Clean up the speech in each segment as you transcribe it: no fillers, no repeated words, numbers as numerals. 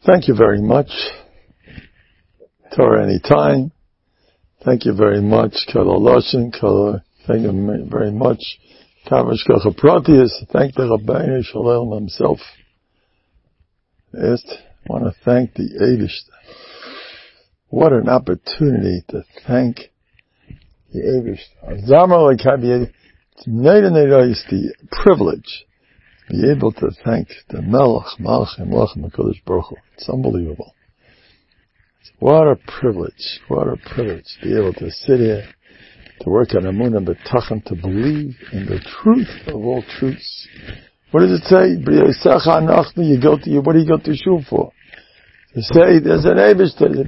Thank you very much. Torah Anytime. Thank you very much. Thank you very much. Kavash Kachaprotius. Thank the Rabbeinu Shalom himself. Yes, I want to thank the Eibishter. What an opportunity to thank the Eibishter. It's the privilege to be able to thank the Melech, Malachim, HaKadosh Baruch Hu. It's unbelievable. What a privilege to be able to sit here, to work on Amunah B'tachon, to believe in the truth of all truths. What does it say? You go to, what do you go to shul for? To say, there's an Eibishter,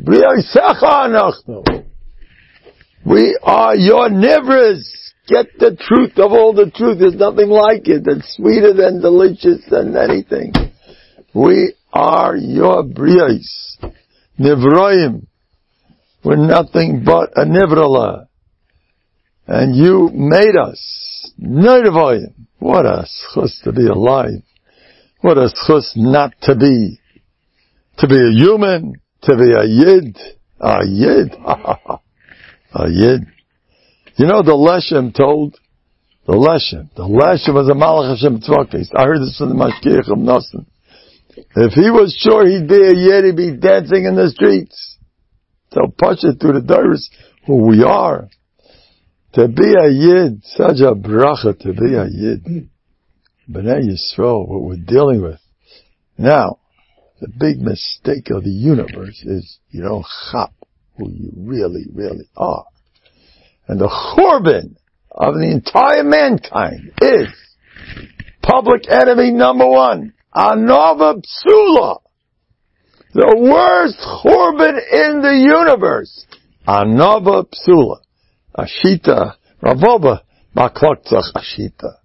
we are your nivras. Get the truth of all the truth. There's nothing like it. It's sweeter than delicious than anything. We are your briyos. Nivroim. We're nothing but a nivrala. And you made us. Nirvoim. What a schus to be alive. What a schus not to be. To be a human. To be a yid. A yid. A yid. You know, the Leshem told, the Leshem was a Malach Hashem Tzvakis. I heard this from the Mashgiach of Nosson. If he was sure he'd be a Yid, he'd be dancing in the streets. So push it through the doors, who we are. To be a Yid, such a bracha to be a Yid. B'nai Yisrael, what we're dealing with. Now, the big mistake of the universe is you don't chop who you really, really are. And the churban of the entire mankind is public enemy number one, Anava Psula. The worst churban in the universe, Anava Psula. Ashita, Ravoba, Makloktzach Ashita.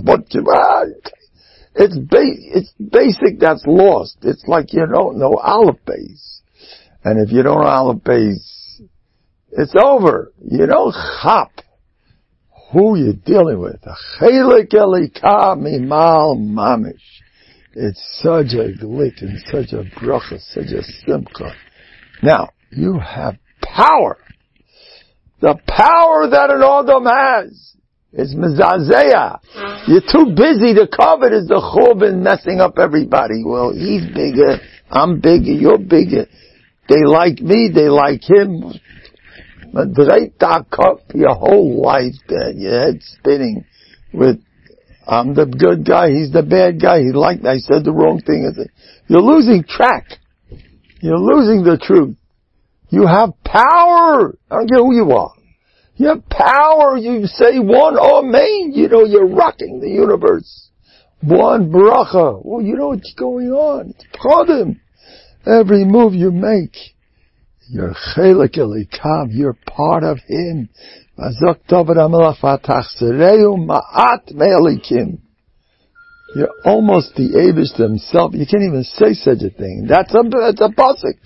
It's basic that's lost. It's like you don't know Aleph Beis. And if you don't know Aleph Beis, it's over. You don't chop who you're dealing with. Chelik elika mimal mamish. It's such a glit and such a bracha, such a simcha. Now, you have power. The power that an Adam has is mezazea. You're too busy to covet is the churban messing up everybody. Well, he's bigger, I'm bigger, you're bigger. They like me, they like him. Your whole life, then your head spinning with, I'm the good guy, he's the bad guy, he liked me, I said the wrong thing. You're losing track. You're losing the truth. You have power. I don't care who you are. You have power. You say one amen. You know you're rocking the universe. One bracha. Well, you know what's going on. It's Chodim. Every move you make. You're chelik elikav, you're part of him. You're almost the Eibush himself. You can't even say such a thing. That's a pasuk.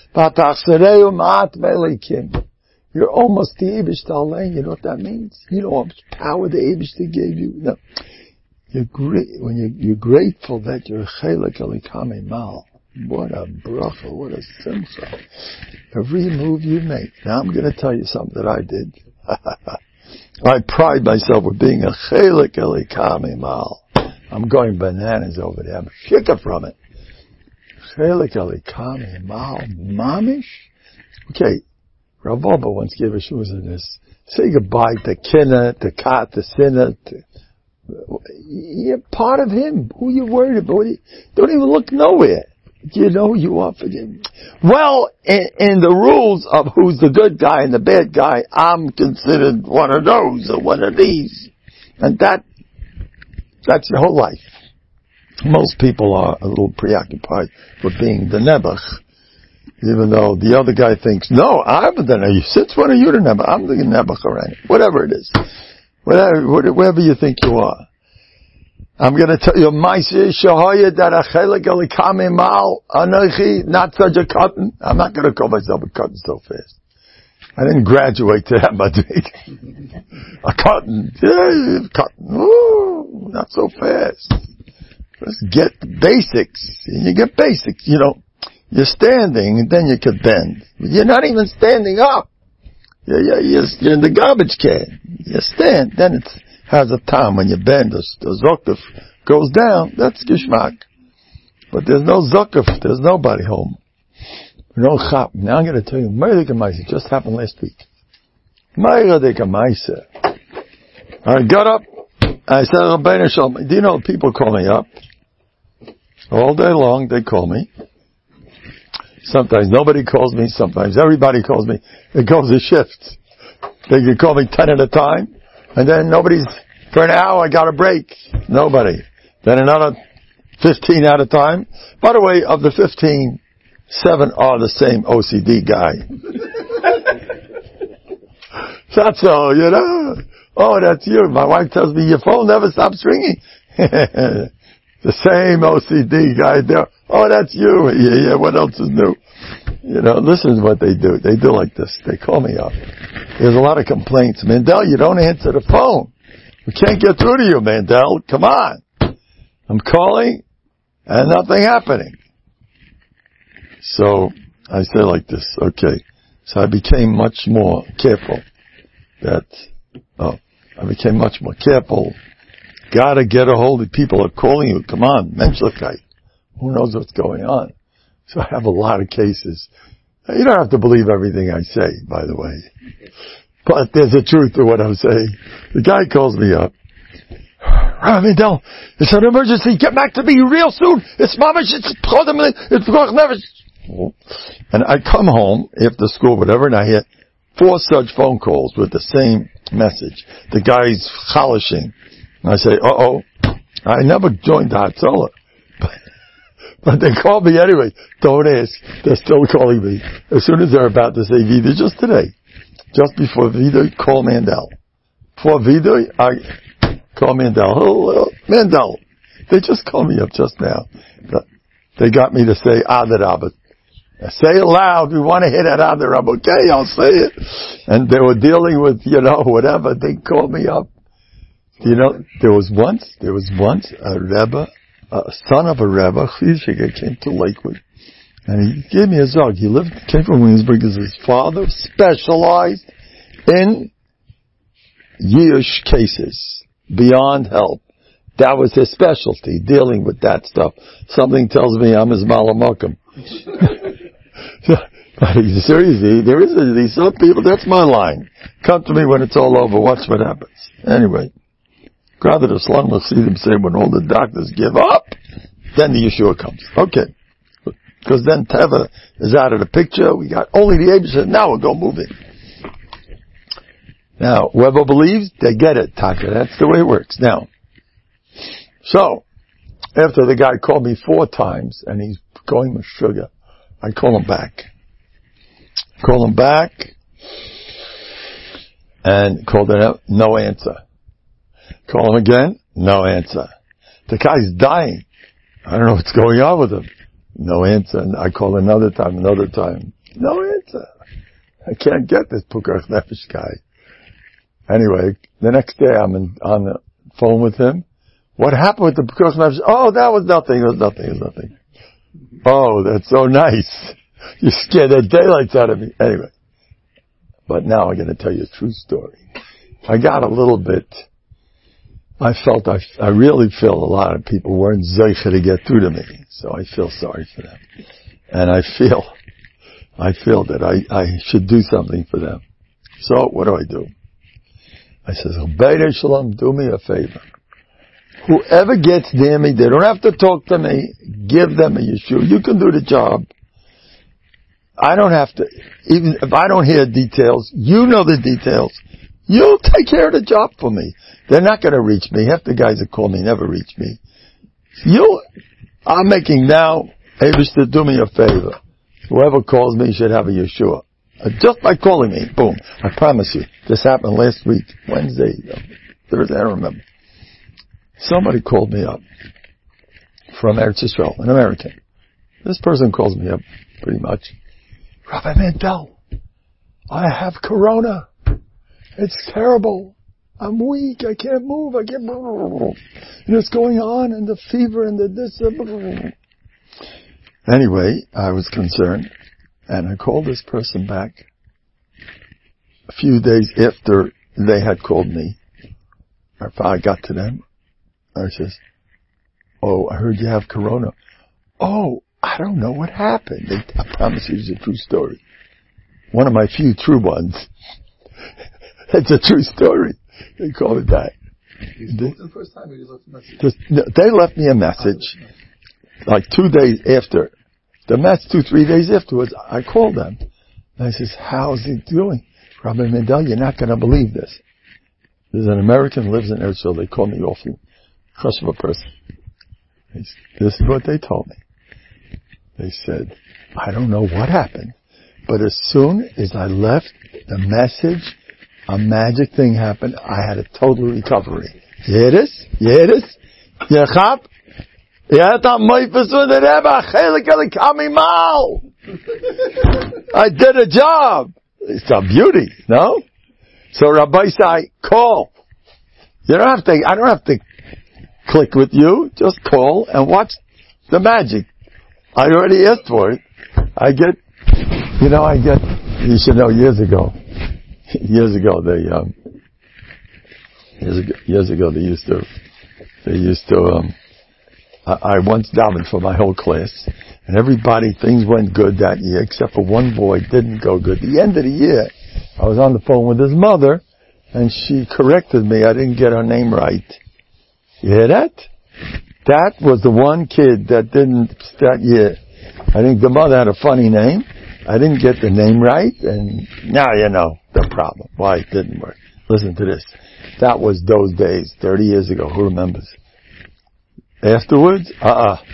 You're almost the Eibush Alain. You know what that means? You know how much power the Eibush gave you? No. You're grateful that you're chelik elikam mal. What a bracha, what a simcha. Every move you make. Now I'm going to tell you something that I did. I pride myself with being a chelik elikam mal. I'm going bananas over there. I'm shikah from it. Chelik elikam mal mamish? Okay, Rav Oba once gave a shuz in this. Say goodbye to Kinna, to Kat, to Sinna. You're part of him. Who you worried about? Don't even look nowhere. You know who you are for him. Well, in the rules of who's the good guy and the bad guy, I'm considered one of those or one of these. And that's your whole life. Most people are a little preoccupied with being the Nebuch. Even though the other guy thinks, no, I'm the Nebuch. Since when are you the Nebuch? I'm the Nebuch already. Whatever it is. Whatever you think you are. I'm going to tell you, Maiseh Shahoya that a chelik elikam mal anochi, not such a cotton. I'm not going to call myself a cotton so fast. I didn't graduate to that much. A cotton, yeah, cotton. Ooh, not so fast. Let's get the basics. And you get basics, You're standing, and then you could bend. You're not even standing up. You're in the garbage can. You stand, then it has a time when you bend. The zokif goes down. That's gishmak. But there's no zokif. There's nobody home. No chap. Now I'm going to tell you, Meirik Maisa. It just happened last week. Meirik Maisa. I got up. I said, Rabbeinu Shalom. Do you know people call me up? All day long, they call me. Sometimes nobody calls me. Sometimes everybody calls me. It goes in shifts. They can call me 10 at a time. And then for an hour, I got a break. Nobody. Then another 15 at a time. By the way, of the 15, 7 are the same OCD guy. That's all, you know. Oh, that's you. My wife tells me, your phone never stops ringing. The same OCD guy there. Oh, that's you. Yeah, what else is new? You know, listen to what they do. They do like this. They call me up. There's a lot of complaints. Mandel, you don't answer the phone. We can't get through to you, Mandel. Come on. I'm calling and nothing happening. So I say like this. Okay. So I became much more careful Gotta get a hold of people are calling you. Come on, menschlichkeit. Who knows what's going on? So I have a lot of cases. You don't have to believe everything I say, by the way. But there's a truth to what I'm saying. The guy calls me up. Rabbi Mandel, it's an emergency. Get back to me real soon. It's mamish. It's never. And I come home after school, whatever, and I hear 4 such phone calls with the same message. The guy's chalishing. I say, I never joined the Hatzalah. But they call me anyway. Don't ask. They're still calling me. As soon as they're about to say Vidoy, just today. Just before Vidoy, call Mandel. Before Vidoy, I call Mandel. Hello, Mandel. They just called me up just now. They got me to say Adarabah. Say it loud. We want to hit it Adarabah. Okay, I'll say it. And they were dealing with, whatever. They called me up. There was once a Rebbe, a son of a Rebbe, came to Lakewood, and he gave me a zog. He came from Williamsburg because his father specialized in Yiddish cases, beyond help. That was his specialty, dealing with that stuff. Something tells me I'm his Malamakam. Seriously, there is these some people, that's my line. Come to me when it's all over, watch what happens. Anyway. Rather the Shlom Chassidim say when all the doctors give up, then the Yeshua comes. Okay. Because then Teva is out of the picture. We got only the Abishah. Now we'll go move in. Now, whoever believes, they get it, Taka. That's the way it works. Now, so, after the guy called me 4 times, and he's going with sugar, I call him back. And called it out, no answer. Call him again, no answer. The guy's dying. I don't know what's going on with him. No answer. And I call another time. No answer. I can't get this Pukach Nefesh guy. Anyway, the next day I'm on the phone with him. What happened with the Pukach Nefesh? Oh, that was nothing. It was nothing. Oh, that's so nice. You scared the daylights out of me. Anyway. But now I'm going to tell you a true story. I got a little bit... I really feel a lot of people weren't zeicha to get through to me, so I feel sorry for them. And I feel that I should do something for them. So, what do? I says, Rabbeinu Shalom, do me a favor. Whoever gets near me, they don't have to talk to me, give them a Yeshua. You can do the job. I don't have to, even if I don't hear details, you know the details. You'll take care of the job for me. They're not going to reach me. Half the guys that call me never reach me. I'm making now, Avish, to do me a favor. Whoever calls me should have a Yeshua. Just by calling me, boom. I promise you. This happened last week, Wednesday, Thursday, I don't remember. Somebody called me up from Eretz Yisrael, an American. This person calls me up pretty much. Rabbi Mandel, I have corona. It's terrible. I'm weak. I can't move. And it's going on, and the fever, and the this. Anyway, I was concerned, and I called this person back a few days after they had called me. If I got to them, I says, "Oh, I heard you have corona." "Oh, I don't know what happened." I promise you it's a true story. One of my few true ones. It's a true story. They call it that. You spoke to the first time, or you left a message? They left me a message, like 2 days after. The message 2-3 days afterwards, I called them. And I says, "How's he doing?" "Rabbi Mendel, you're not going to believe this. There's an American who lives in Israel. They call me awfully crush of a person. This is what they told me. They said, I don't know what happened, but as soon as I left the message, a magic thing happened. I had a total recovery. You hear this? You hear this? You chap? I did a job. It's a beauty, no? So Rabbi Sai, call. I don't have to click with you. Just call and watch the magic. I already asked for it. You should know years ago I once davened for my whole class, and things went good that year, except for one boy didn't go good. At the end of the year, I was on the phone with his mother, and she corrected me. I didn't get her name right. You hear that? That was the one kid that year. I think the mother had a funny name. I didn't get the name right, and now you know the problem. Why it didn't work. Listen to this. That was those days, 30 years ago. Who remembers? Afterwards,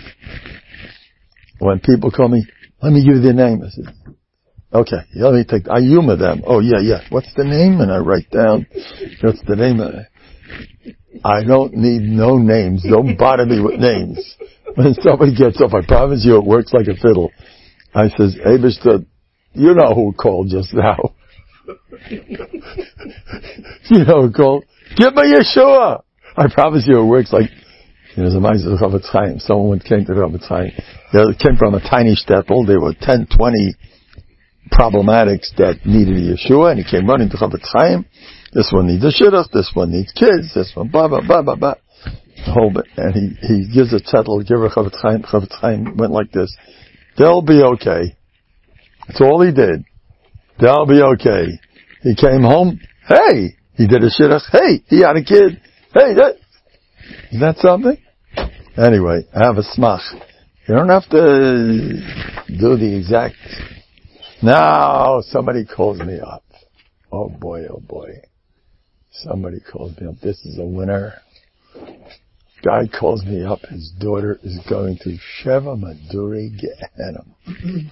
when people call me, let me give you their name. I said, okay, let me I humor them. Oh yeah. What's the name? And I write down, what's the name of it? I don't need no names. Don't bother me with names. When somebody gets up, I promise you it works like a fiddle. I says, Eibishter, you know who called just now. You know who called? Give me Yeshua. I promise you it works like, there's a Meister Chavetz Chaim. Someone came to Chavetz Chaim. They came from a tiny shtetl. There were 10, 20 problematics that needed a Yeshua, and he came running to Chavetz Chaim. This one needs a shidduch, this one needs kids, this one blah, blah, blah, blah, blah. The whole bit. And he gives a shtetl, give her Chavetz Chaim. Chavetz Chaim went like this. They'll be okay. That's all he did. They'll be okay. He came home. Hey! He did a shidduch. Hey! He had a kid. Hey! Is that something? Anyway, I have a smach. You don't have to do the exact. Now, somebody calls me up. Oh boy. Somebody calls me up. This is a winner. Guy calls me up. His daughter is going to Sheva Maduri Gehenim.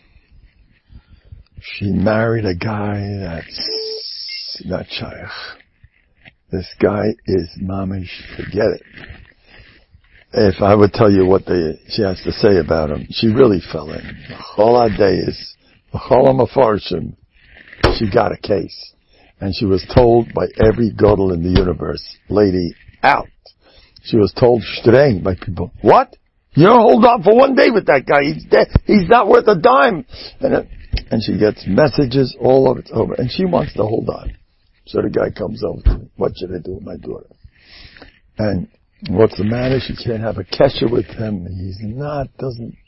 She married a guy that's not shaykh. This guy is mamish. Forget it. If I would tell you what she has to say about him, she really fell in. Chol HaDeis, Chol HaMafarshim. She got a case. And she was told by every godel in the universe, lady, out. She was told straight by people, what? You don't hold on for one day with that guy. He's dead. He's not worth a dime. And she gets messages all over. It's over. And she wants to hold on. So the guy comes over to me. What should I do with my daughter? And what's the matter? She can't have a kesher with him. He doesn't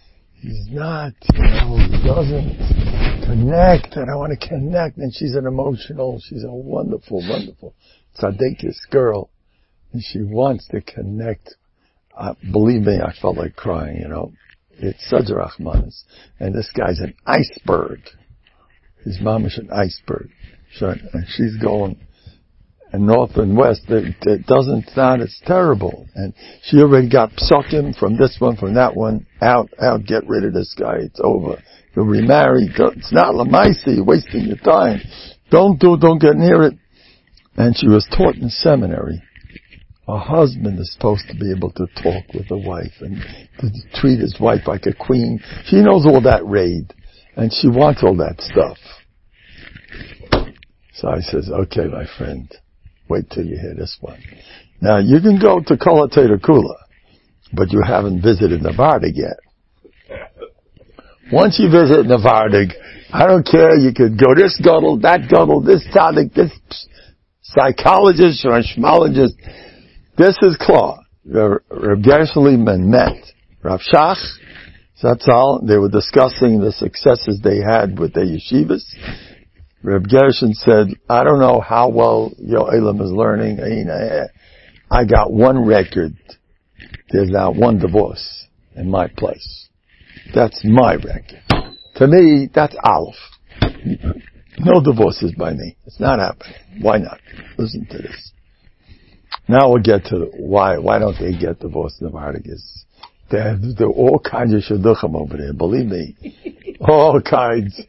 connect. And I want to connect. And she's she's a wonderful tzaddikus girl. And she wants to connect. Believe me, I felt like crying, It's such a Rahmanis. And this guy's an iceberg. His mom is an iceberg. And she's going, and north and west, it doesn't sound, it's terrible. And she already got psukim from this one, from that one, out, get rid of this guy, it's over. You'll remarry, it's not lamaisi, you're wasting your time. Don't get near it. And she was taught in seminary. A husband is supposed to be able to talk with a wife and to treat his wife like a queen. She knows all that raid. And she wants all that stuff. So I says, okay, my friend, wait till you hear this one. Now, you can go to Kol HaTorah Kula, but you haven't visited Nevada yet. Once you visit Navardig, I don't care, you could go this Gadol, that Gadol, this tzaddik, this psychologist or shmologist. This is klar. Reb Gershon Liebman met Rav Shach, that's all. They were discussing the successes they had with their yeshivas. Reb Gershon said, I don't know how well your Elam is learning. I got one record. There's not one divorce in my place. That's my record. To me, that's Aleph. No divorces by me. It's not happening. Why not? Listen to this. Now we'll get to why don't they get divorced in the Vardagas? There are all kinds of shidduchim over there, believe me. All kinds.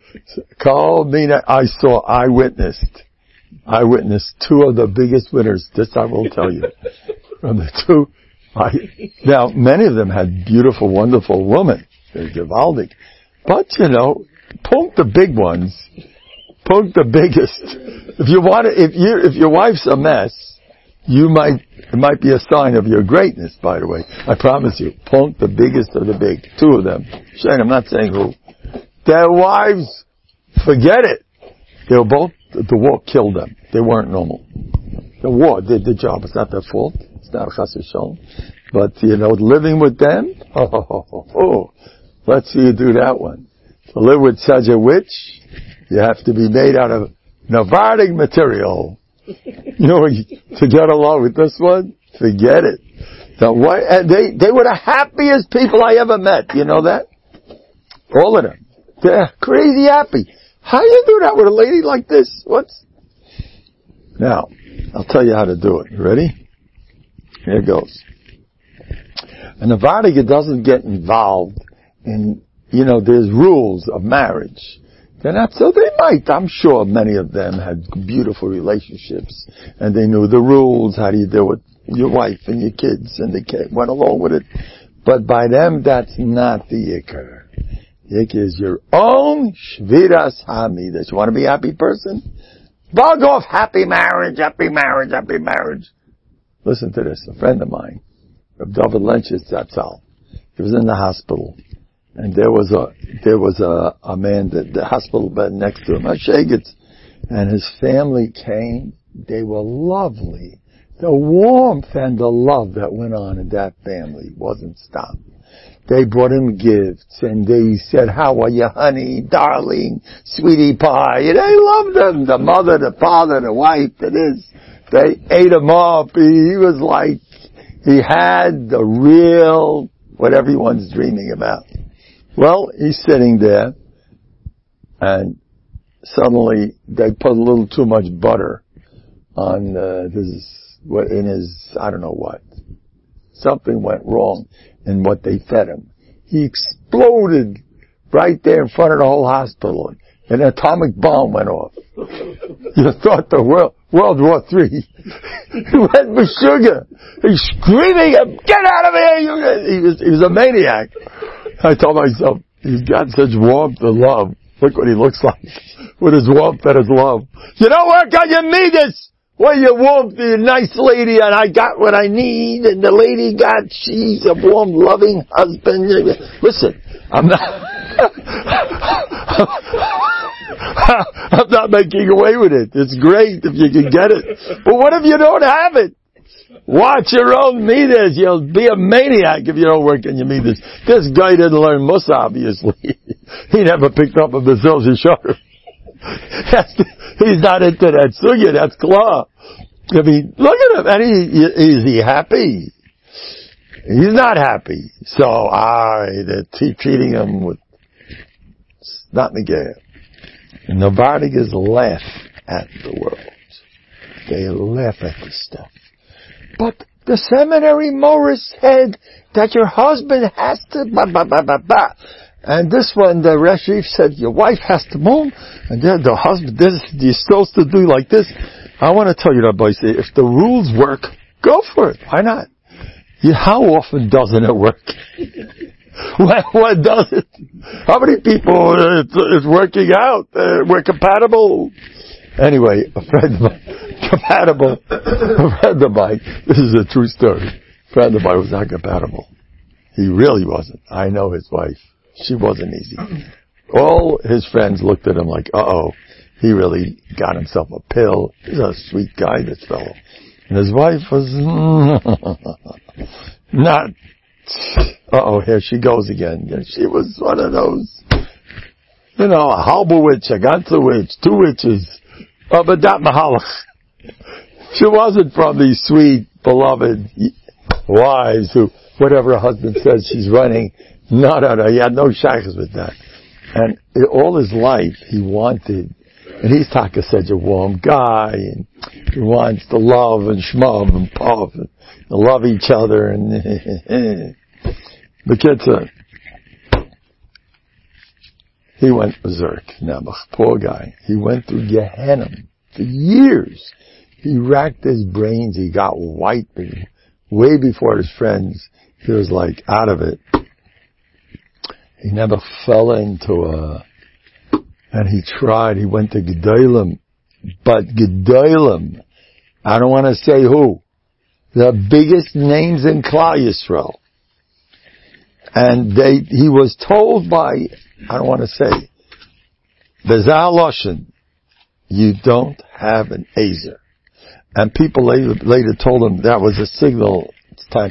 I witnessed two of the biggest winners. This I will tell you. From the two. Now, many of them had beautiful, wonderful women. They're gewaldig. But, punk the big ones. Punk the biggest. If your wife's a mess, it might be a sign of your greatness, by the way. I promise you. Punk the biggest of the big. Two of them. Shane, I'm not saying who. Their wives, forget it. They were both, the war killed them. They weren't normal. The war did the job. It's not their fault. It's not a chas v'shalom. But, living with them, let's see you do that one. To live with such a witch, you have to be made out of Navardic material. To get along with this one, forget it. They were the happiest people I ever met. You know that? All of them. They're crazy happy. How you do that with a lady like this? Now, I'll tell you how to do it. You ready? Here goes. And the Vardiga doesn't get involved in, there's rules of marriage. They're not, so they might. I'm sure many of them had beautiful relationships and they knew the rules. How do you deal with your wife and your kids, and they went along with it. But by them, that's not the Yikr. Yikr is your own Shviras Hamidas. You want to be a happy person? Bug off happy marriage, happy marriage, happy marriage. Listen to this. A friend of mine, Reb David Lenchitz, that's all. He was in the hospital. And there was a man that the hospital bed next to him, a Shegitz, and his family came. They were lovely. The warmth and the love that went on in that family wasn't stopped. They brought him gifts, and they said, how are you, honey, darling, sweetie pie? And they loved him. The mother, the father, the wife, they ate him up. He was like, he had the real, what everyone's dreaming about. Well, he's sitting there, and suddenly they put a little too much butter on in his, I don't know what. Something went wrong in what they fed him. He exploded right there in front of the whole hospital. An atomic bomb went off. You thought the World War III. He went for sugar. He's screaming, get out of here! He was a maniac. I told myself, he's got such warmth and love. Look what he looks like. With his warmth and his love. You don't work on your midas! Well, you warmth, you're a nice lady, and I got what I need, and the lady she's a warm, loving husband. Listen, I'm not making away with it. It's great if you can get it. But what if you don't have it? Watch your own midas. You'll be a maniac if you don't work on your midas. This guy didn't learn Musa, obviously. He never picked up a Basil Shishar. He's not into that sugya, that's klar. I mean, look at him, and is he happy? He's not happy. So, they're treating him with, not Megillah. And the Vardigas laugh at the world. They laugh at this stuff. But the seminary Morris said that your husband has to, And this one, the Reshif said, your wife has to move, and then the husband, you're supposed to do like this. I want to tell you, Rabbi, if the rules work, go for it. Why not? How often doesn't it work? When does it? How many people it's working out? We're compatible. Anyway, a friend of mine, this is a true story. A friend of mine was not compatible. He really wasn't. I know his wife. She wasn't easy. All his friends looked at him like, uh-oh, he really got himself a pill. He's a sweet guy, this fellow. And his wife was not, uh-oh, here she goes again. And she was one of those, a halbe witch, a ganze witch, 2 witches, but that mahalach. She wasn't from these sweet, beloved wives who, whatever her husband says, she's running. No, he had no shaykhs with that. And all his life, he wanted, and he's talking such a warm guy, and he wants to love and shmub and puff and love each other, and the kids, he went berserk. Nebuch, poor guy. He went through Gehenna for years. He racked his brains. He got white way before his friends. He was like out of it. He never fell into and he tried. He went to Gedolim, but Gedolim, I don't want to say who, the biggest names in Klal Yisrael. And he was told by, I don't want to say, Bezal Loshen, you don't have an Azer. And people later told him that was a signal, it's time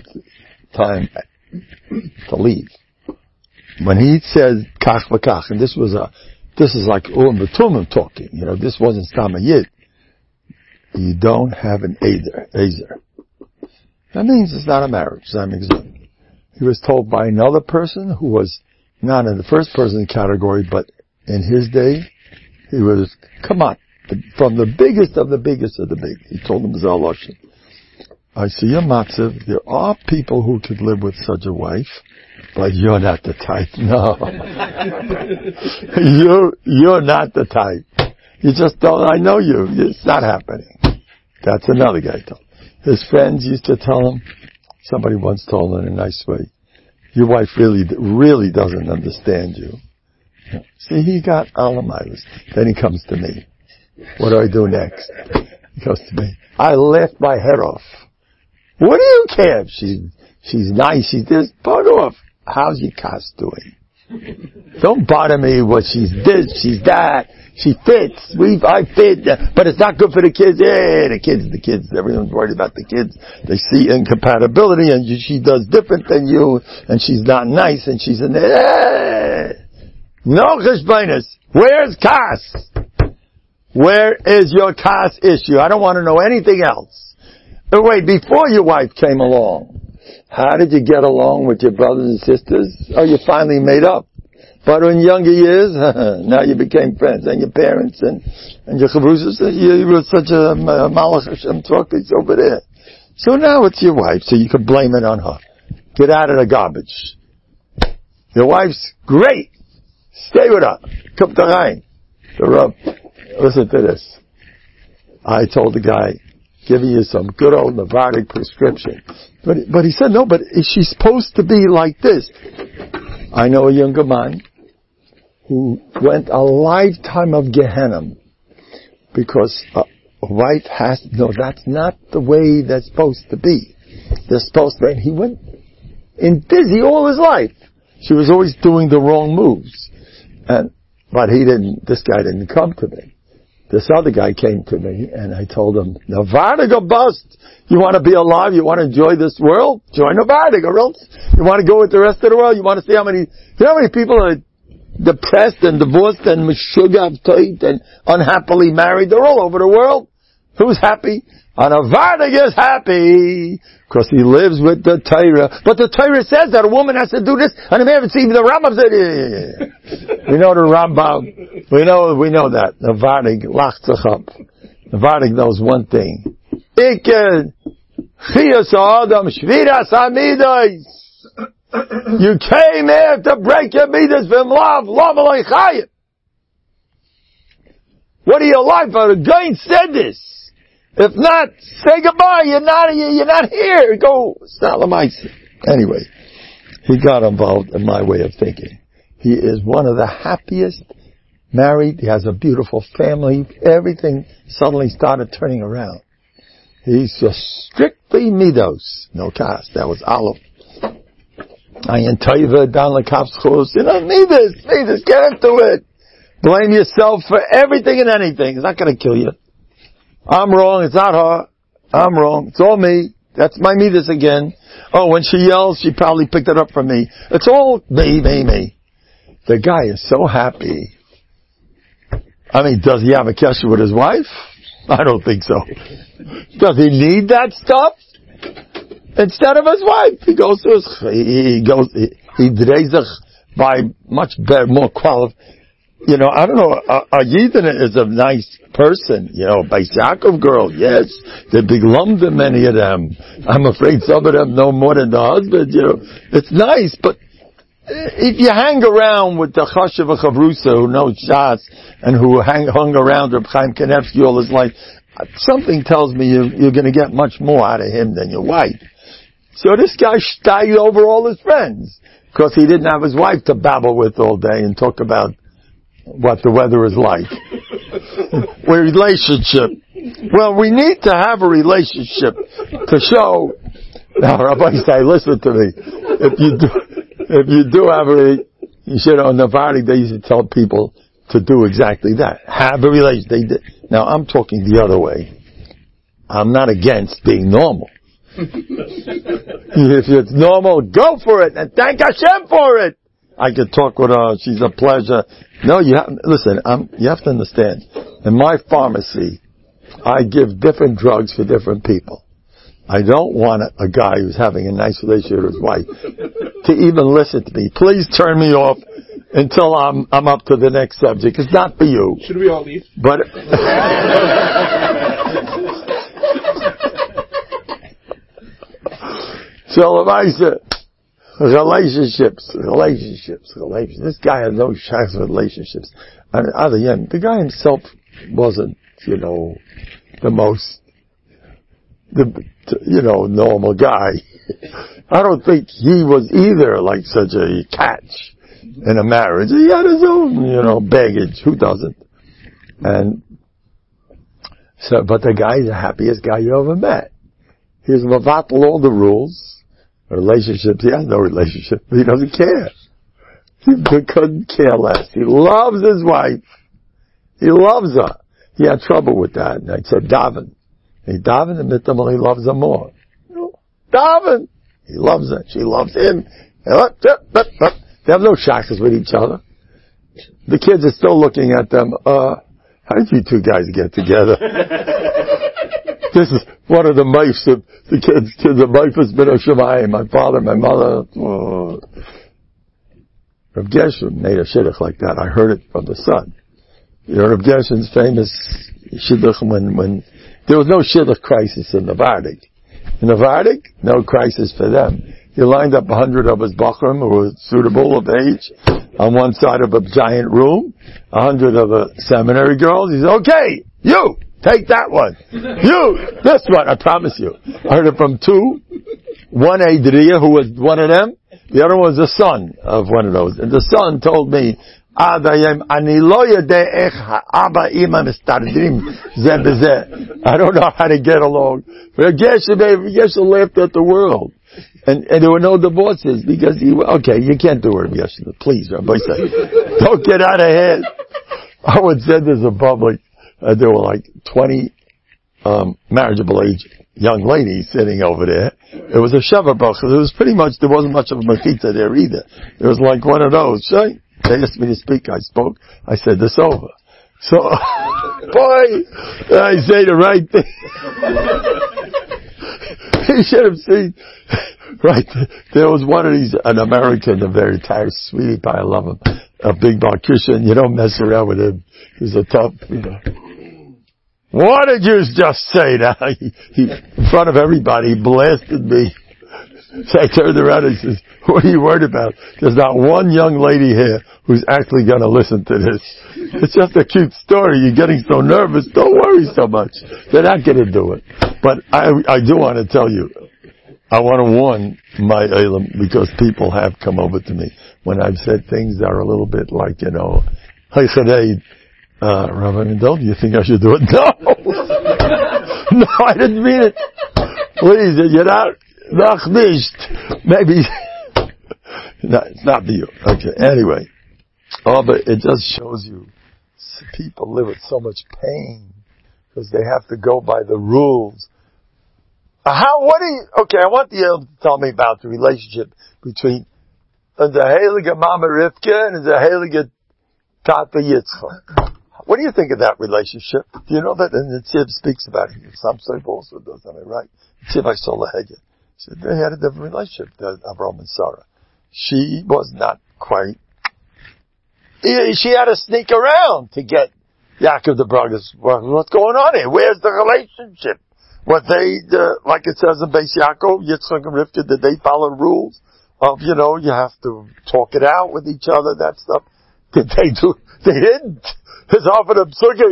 to leave. When he said kach v'kach, and this is like Ulam B'tumim talking, this wasn't Stama Yid. You don't have an Azer. That means it's not a marriage. He was told by another person who was not in the first person category, but in his day, he was, come on, from the biggest of the biggest of the big. He told him, Zal Loshen, I see a matziv. There are people who could live with such a wife, but you're not the type. No. You're not the type. You just don't, I know you. It's not happening. That's another guy told. His friends used to tell him, somebody once told him in a nice way, your wife really doesn't understand you. See, he got Alamiris. Then he comes to me. What do I do next? He goes to me. I laughed my head off. What do you care? She's nice. She's this. Bug off. How's your Kas doing? Don't bother me what she's this, she's that. She fits. I fit. But it's not good for the kids. Yeah, the kids. Everyone's worried about the kids. They see incompatibility and she does different than you and she's not nice and she's in there. No cheshbonus. Where's Kas? Where is your Kas issue? I don't want to know anything else. But wait, before your wife came along, how did you get along with your brothers and sisters? Oh, you finally made up. But in younger years, now you became friends, and your parents and your chavrusas, you were such a malach Hashem talkies over there. So now it's your wife, so you can blame it on her. Get out of the garbage. Your wife's great. Stay with her. Come to Rhein. The rub. Listen to this. I told the guy, giving you some good old Novartic prescription. But he said, no, but she's supposed to be like this. I know a younger man who went a lifetime of Gehenna because a wife that's not the way they're supposed to be. They're supposed to, and he went in busy all his life. She was always doing the wrong moves. But this guy didn't come to me. This other guy came to me and I told him, Novartica bust. You want to be alive? You want to enjoy this world? Join Novartica, or else you want to go with the rest of the world? You want to see how many people are depressed and divorced and mishugav toit and unhappily married? They're all over the world. Who's happy? And Novartica is happy because he lives with the Torah. But the Torah says that a woman has to do this, and I haven't seen the Rambam said, We know the Rambam. We know that. Novartic lacht sich up. Novartic knows one thing. You came here to break your midas from love. What are your life? The guy said this. If not, say goodbye. You're not here. Go. Anyway, he got involved in my way of thinking. He is one of the happiest, married. He has a beautiful family. Everything suddenly started turning around. He's just strictly midos. No Kas. That was Aleph. Ayin Taiva, down the Kapschus. Need this, get into it. Blame yourself for everything and anything. It's not going to kill you. I'm wrong, it's not her. I'm wrong, it's all me. That's my Midas again. Oh, when she yells, she probably picked it up from me. It's all me. The guy is so happy. I mean, does he have a kesher with his wife? I don't think so. Does he need that stuff? Instead of his wife, he goes to his, he dreizach by much better, more quality. I don't know, a Yidden is a nice person, Beis Yaakov girl, yes. They're big lumda, many of them. I'm afraid some of them know more than the husband, It's nice, but if you hang around with the Chashav Chavrusa who knows Shas and who hung around Reb Chaim Kanevsky all his life, something tells me you're going to get much more out of him than your wife. So this guy stayed over all his friends because he didn't have his wife to babble with all day and talk about what the weather is like. Relationship. Well, we need to have a relationship to show. Now, Rabbi say, listen to me. If you do have on the Vardik, they used to tell people to do exactly that. Have a relationship. Now, I'm talking the other way. I'm not against being normal. If it's normal, go for it and thank Hashem for it. I could talk with her. She's a pleasure. No, you have to understand. In my pharmacy, I give different drugs for different people. I don't want a guy who's having a nice relationship with his wife to even listen to me. Please turn me off until I'm up to the next subject. It's not for you. Should we all leave? But so if I said relationships. This guy had no chance with relationships. And the guy himself wasn't, the most, normal guy. I don't think he was either like such a catch in a marriage. He had his own, baggage. Who doesn't? And so, but the guy is the happiest guy you ever met. He's mevatel all the rules. Relationships, he has no relationship. He doesn't care. He couldn't care less. He loves his wife. He loves her. He had trouble with that. And I said, daven. He daven and he loves her more. Daven. He loves her. She loves him. They have no shackles with each other. The kids are still looking at them. How did you two guys get together? This is one of the mice of the kids to the Meifus Ben Shamayim, my father, my mother. Oh. Rav Gershon made a shidduch like that. I heard it from the son. Rav Gershon's famous shidduch when there was no shidduch crisis in the Vardik. In the Vardik, no crisis for them. He lined up 100 of his bachrim who were suitable of age on one side of a giant room, 100 of the seminary girls. He said, okay, you! Take that one. This one, I promise you. I heard it from two. One Adriya, who was one of them. The other one was the son of one of those. And the son told me, I don't know how to get along. But Geshe laughed at the world. And there were no divorces because you can't do it, Geshe. Please, Rabbi said, don't get out of hand. I would say this in public. There were like 20 marriageable age young ladies sitting over there. It was a Sheva Baruch. There wasn't much of a mechitza there either. It was like one of those. They asked me to speak. I spoke. I said this over. So, boy, I say the right thing. You should have seen. Right. There was one of these, an American, a very tired sweetie pie. I love him. A big bar Christian. You don't mess around with him. He's a tough, What did you just say now? He in front of everybody, he blasted me. So I turned around and says, what are you worried about? There's not one young lady here who's actually going to listen to this. It's just a cute story. You're getting so nervous. Don't worry so much. They're not going to do it. But I do want to tell you, I want to warn my Elam because people have come over to me when I've said things that are a little bit like, Hey Chadeid, Rabbi Mendel, do you think I should do it? No! No, I didn't mean it. Please, you're not nachnished. Maybe No, it's not you. Okay, anyway. Oh, but it just shows you people live with so much pain because they have to go by the rules. I want you to tell me about the relationship between the Heilige Mama Rivka and the Heilige Tata Yitzchak. What do you think of that relationship? Do you know that? And the Tziv speaks about it. Some Soif also does that, right? Tziv I saw Lahegya. He said they had a different relationship, Avraham and Sarah. She was not quite. She had to sneak around to get Yaakov the brothers. What's going on here? Where's the relationship? Like it says in Beis Yaakov, Yitzchak and Rivka, did they follow rules of, you have to talk it out with each other, that stuff? Did they do? They didn't. It's often a psukim.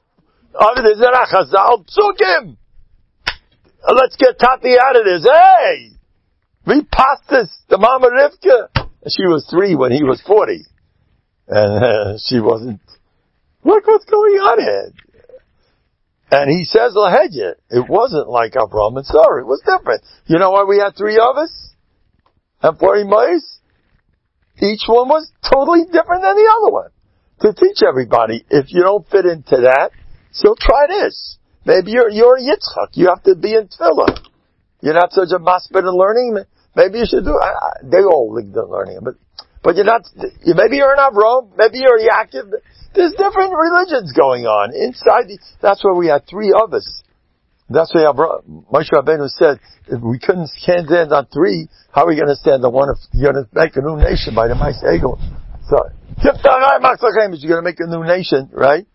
Psukim. Let's get Tati out of this. Hey! We passed this, the Mama Rivka. She was 3 when he was 40. And she wasn't, look what's going on here. And he says, Lahedya, it wasn't like Avraham and Sarah. It was different. You know why we had 3 of us? And 40 mice? Each one was totally different than the other one. To teach everybody, if you don't fit into that, so try this. Maybe you're Yitzchak. You have to be in Tefillah. You're not such a master in learning. Maybe you should do. They all live in learning, but you're not. Maybe you're an Avraham. Maybe you're Yaakov. There's different religions going on inside. That's why we had 3 of us. That's why Moshe Rabbeinu said, if we can't stand on 3, how are we going to stand on 1 if you're going to make a new nation by the Ma'aseh Egel? So, you're going to make a new nation, right?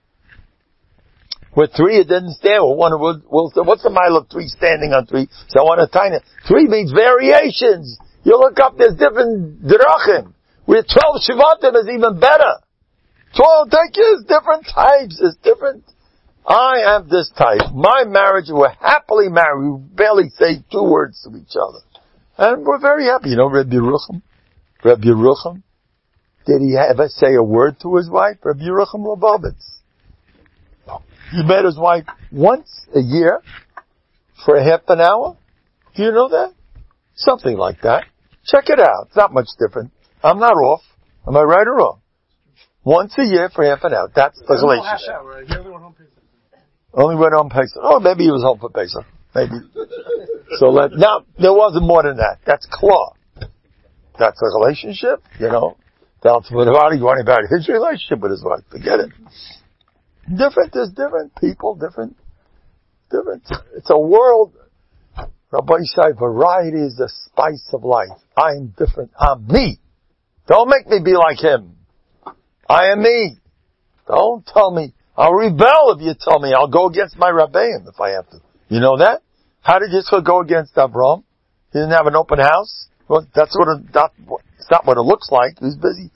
With 3, it didn't stand. Well, 1 will say, what's the mile of 3 standing on 3? So I want to tiny. 3 means variations. You look up, there's different drachim. With 12 Shivatim is even better. 12 is different types. It's different. I am this type. My marriage, we're happily married. We barely say 2 words to each other. And we're very happy. You know Rabbi Yerucham? Rabbi Yerucham? Did he ever say a word to his wife? Rabbi Yerucham Lubavitz. He met his wife once a year for a half an hour. Do you know that? Something like that. Check it out. It's not much different. I'm not off. Am I right or wrong? Once a year for half an hour. That's the relationship. Only went on Pesach. Oh, maybe he was home for Pesach. Maybe. So now, there wasn't more than that. That's Kla. That's a relationship, Down to the body, you want about his relationship with his wife. Forget it. There's different people, different. It's a world. Rabbi Yishai, variety is the spice of life. I'm different. I'm me. Don't make me be like him. I am me. Don't tell me. I'll rebel if you tell me. I'll go against my Rabbeim if I have to. You know that? How did Yitzchak go against Avraham? He didn't have an open house. Well, it's not what it looks like. He was busy.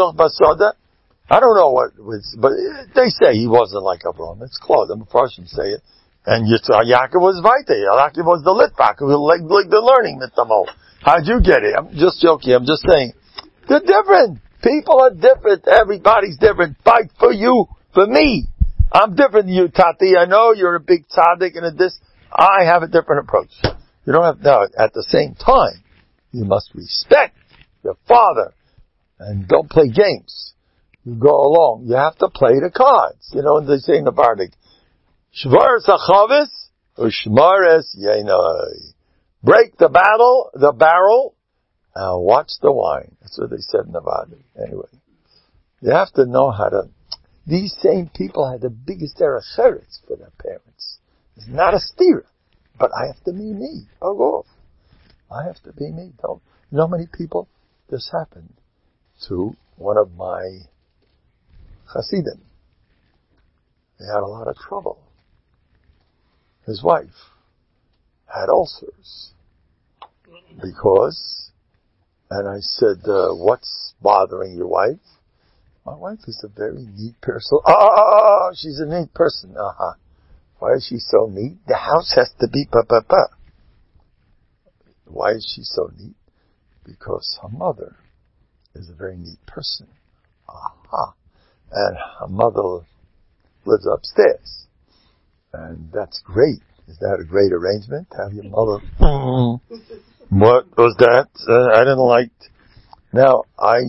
I don't know what it was, but they say he wasn't like Avraham. It's close. I'm afraid to say it. And Yaakov was Vaite. Yaakov was the Litvak, who like the learning mitzvah. How'd you get it? I'm just joking. I'm just saying. They're different. People are different. Everybody's different. Fight for you, for me. I'm different than you, Tati. I know you're a big tzaddik and I have a different approach. You don't have, now, at the same time, you must respect your father and don't play games. You go along. You have to play the cards. They say in the Bardic, Shvaris achavis, ushmares yenai. Break the barrel, and watch the wine. That's what they said in the Bardic. Anyway, you have to know how to. These same people had the biggest erecheretz for their parents. It's not a steer, but I have to be me. Bug off. I have to be me. Don't. You know how many people this happened to one of my Hasidim. They had a lot of trouble. His wife had ulcers and I said, what's bothering your wife? My wife is a very neat person. Oh, she's a neat person. Why is she so neat? The house has to be pa. Why is she so neat? Because her mother is a very neat person. And her mother lives upstairs. And that's great. Is that a great arrangement? Have your mother... What was that? I didn't like... Now, I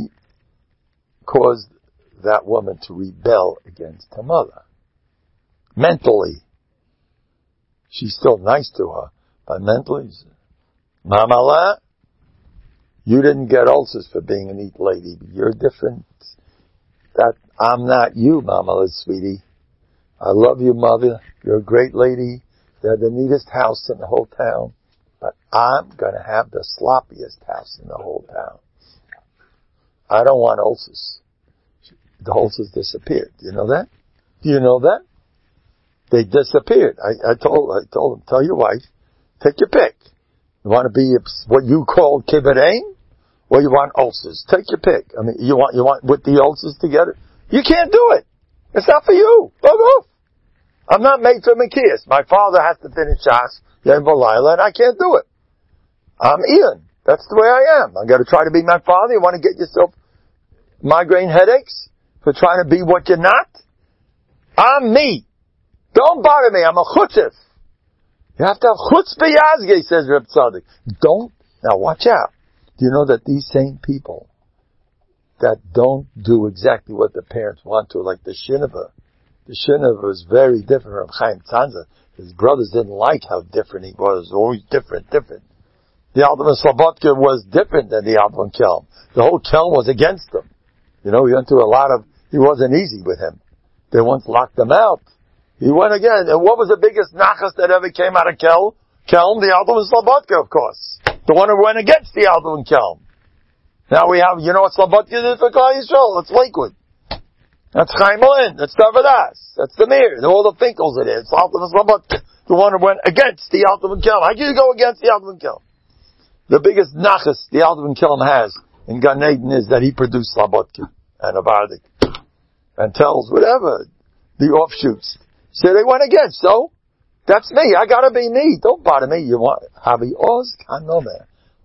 caused that woman to rebel against her mother. Mentally. She's still nice to her, but mentally, Mama, you didn't get ulcers for being a neat lady, but you're different. That I'm not you, Mama, sweetie. I love you, mother. You're a great lady. You have the neatest house in the whole town, but I'm gonna have the sloppiest house in the whole town. I don't want ulcers. The ulcers disappeared. Do you know that? Do you know that? They disappeared. I told them, tell your wife, take your pick. You want to be what you call kibbutz, or you want ulcers? Take your pick. I mean, you want with the ulcers together? You can't do it. It's not for you. Bug off. I'm not made for Makias. My father has to finish Shas, Yom V'Layla, and I can't do it. I'm Ian. That's the way I am. I got to try to be my father. You want to get yourself migraine headaches for trying to be what you're not? I'm me. Don't bother me. I'm a chutzif. You have to have chutzpah yazge, says Reb Tzaddik. Don't. Now watch out. Do you know that these same people that don't do exactly what the parents want to, like the Shinova was very different from Chaim Tzanza. His brothers didn't like how different he was. Always different. The Alderman Slobodka was different than the Alderman Kelm. The whole Kelm was against him. You know, he went through he wasn't easy with him. They once locked him out. He went again. And what was the biggest nachas that ever came out of Kelm? The Alderman Slobodka, of course. The one who went against the Alderman Kelm. Now we have, you know what Slobodka did for Klal Yisrael? It's Lakewood. That's Chaim Lin. That's Tavadas. That's the Mir. All the Finkels are there. It's Alderman Slobodka. The one who went against the Alderman Kelm. How can you go against the Alderman Kelm? The biggest nachas the Alderman Kelm has in Gan Eden is that he produced Slobodka and Avardik. And tells whatever the offshoots. So they went against, so that's me. I gotta be me. Don't bother me. You want Havi Oz Kanomer.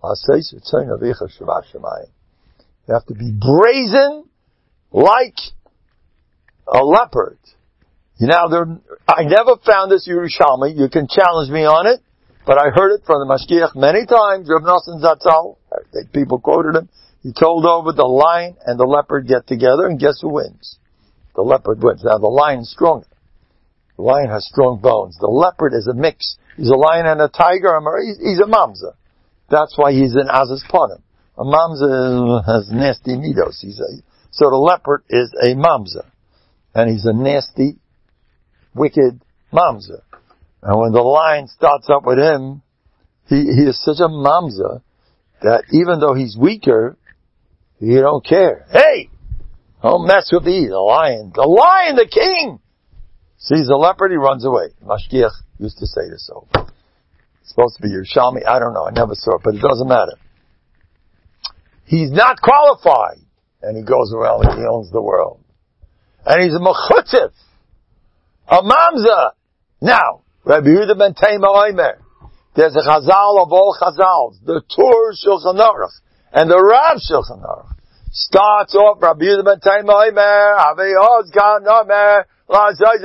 You have to be brazen like a leopard. You know, I never found this Yerushalmi. You can challenge me on it, but I heard it from the Mashgiach many times. Reb Nosson Zatzal, people quoted him. He told over the lion and the leopard get together, and guess who wins? The leopard wins. Now the lion is stronger. The lion has strong bones. The leopard is a mix. He's a lion and a tiger. He's a mamza. That's why he's an Azaz Panim. A mamza has nasty midos. So the leopard is a mamza. And he's a nasty, wicked mamza. And when the lion starts up with him, he is such a mamza that even though he's weaker, he don't care. Hey! Don't mess with me, the lion, the king! Sees the leopard, he runs away. Mashgiach used to say this so. It's supposed to be Yerushalmi. I don't know. I never saw it, but it doesn't matter. He's not qualified. And he goes around like he owns the world. And he's a mechutzif. A mamza. Now, Rabbi Yehuda ben Tema Omer. There's a chazal of all chazals. The Tur Shulchan Aruch. And the Rav Shulchan Aruch. Starts off Rabbi Yehuda ben Tema Omer. Avi Ozkan Omer. Be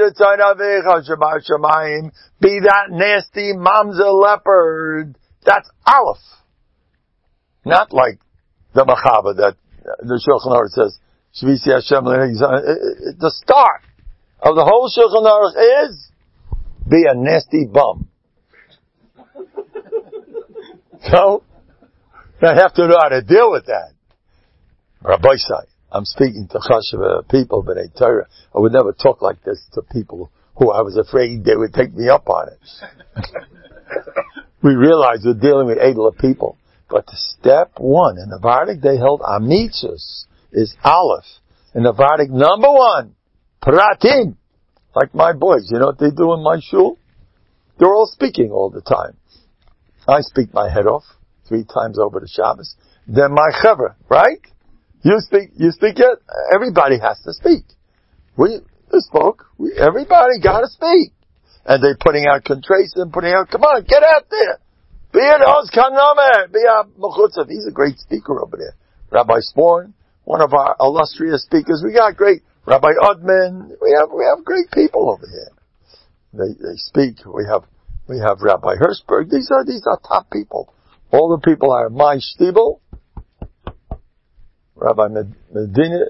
that nasty mamza leopard. That's Aleph. Not like the Machaba that the Shulchan Aruch says, Shvisi Hashem. The start of the whole Shulchan Aruch is, be a nasty bum. So, I have to know how to deal with that. Rabbi Sai. I'm speaking to Chashuva people, but I would never talk like this to people who I was afraid they would take me up on it. We realize we're dealing with Adela people. But step one, in the Vardik they held Amitzus is Aleph. In the Vardik number one, Pratim. Like my boys, you know what they do in my shul? They're all speaking all the time. I speak my head off 3 times over the Shabbos. Then my chevra, right? You speak it. Everybody has to speak. We spoke. Everybody got to speak. And they're putting out contrason, come on, get out there. Be an Oz-Kanomer. Be a Mechutzav. He's a great speaker over there. Rabbi Sporn, one of our illustrious speakers. We got great Rabbi Udman. We have great people over here. They speak. We have Rabbi Hirschberg. These are top people. All the people are my shtibel. Rabbi Medina,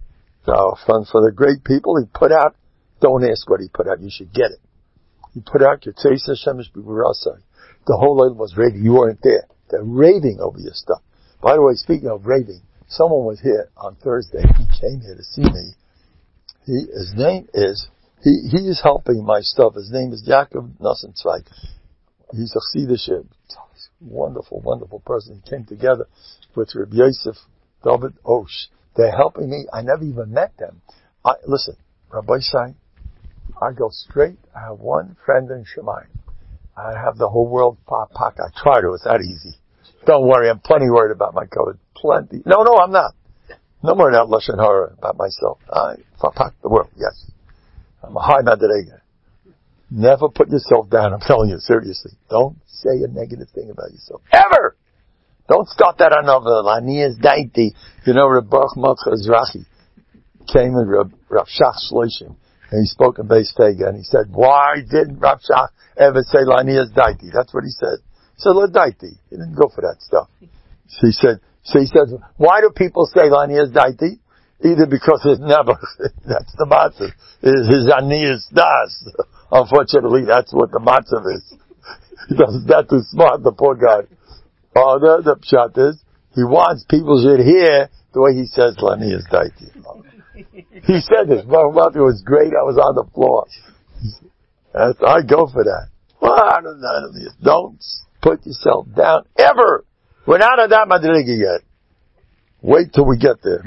for the great people, he put out, don't ask what he put out, you should get it. He put out Ketzeis Shemesh B'Burasai. The whole world was raving, you weren't there. They're raving over your stuff. By the way, speaking of raving, someone was here on Thursday, he came here to see me. His name is, he is helping my stuff, his name is Yaakov Nassenzweig. He's a Chassidishim. Wonderful, wonderful person. He came together with Rabbi Yosef David Osh. They're helping me. I never even met them. Listen, Rabbi Shai, I go straight. I have one friend in Shemayim. I have the whole world pak. I try to. It's that easy. Don't worry. I'm plenty worried about my code. Plenty. No, I'm not. No more about Lashon Hara, about myself. I pak the world. Yes. I'm a high madrega. Never put yourself down. I'm telling you, seriously. Don't say a negative thing about yourself. Ever! Don't start that another. Lanias daiti. You know, Reb Baruch Malcha Ezrachi came in Rav Shach Shloshim, and he spoke in Beis Tega, and he said, why didn't Rav Shach ever say Lanias daiti? That's what he said. He said, Lo daiti. He didn't go for that stuff. So he said, why do people say Lanias daiti? Either because it's never, that's the matzah. His Anias das. Unfortunately, that's what the matzah is. He doesn't, that's too smart, the poor guy. Oh, the pshat is, he wants people should hear the way he says Lanias daiti. He said this. It was great. I was on the floor. I go for that. Don't put yourself down ever. We're not at that madriga yet. Wait till we get there.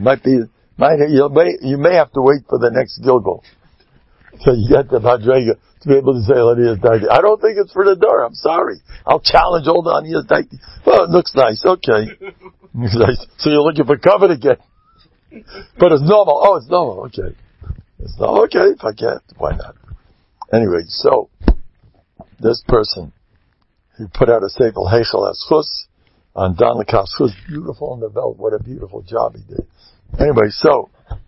You may have to wait for the next Gilgal. So you get the madriga to be able to say Lanias daiti. I don't think it's for the door. I'm sorry. I'll challenge all the Lanias daiti. Well, it looks nice. Okay. So you're looking for cover again. But it's normal. Oh, it's normal. Okay. It's normal. Okay. If I can't, why not? Anyway, so this person, he put out a staple Heichel Aschus on Don Lakas. Beautiful on the belt. What a beautiful job he did. Anyway, so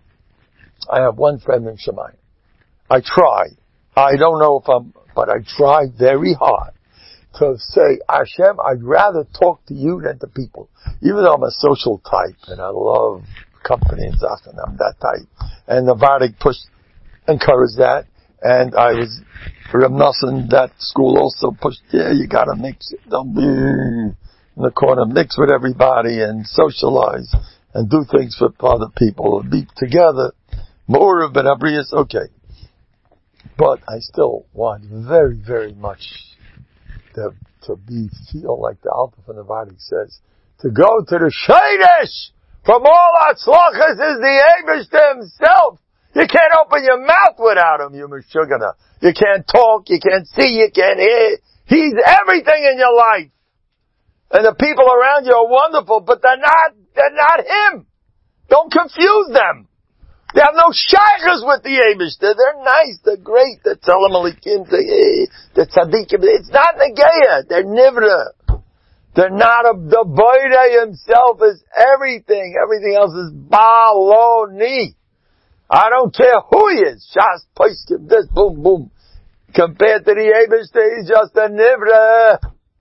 I have one friend in Shemayim. I try. I don't know but I try very hard to say, Hashem, I'd rather talk to you than to people. Even though I'm a social type and I love company and Zachen, I'm that type. And the Vardik encouraged that. And I was, Reb Nosson, that school also pushed, you gotta mix it. Don't be in the corner, mix with everybody and socialize and do things for other people and be together. More of Abrius, okay. But I still want very, very much to feel like the Alta from the Vardik says, to go to the Sheidish from all Atzlachas is the Eibishter himself. You can't open your mouth without him, you Meshugana. You can't talk, you can't see, you can't hear. He's everything in your life. And the people around you are wonderful, but they're not him. Don't confuse them. They have no shaykhs with the Eibishter. They're nice, they're great, they're Tzelem Alikim, they're Tzadikim. It's not Negeya, they're Nivra. They're not the Boide himself is everything. Everything else is baloni. I don't care who he is. Shas, Paiskim, this, boom, boom. Compared to the Eibishter, he's just a Nivra.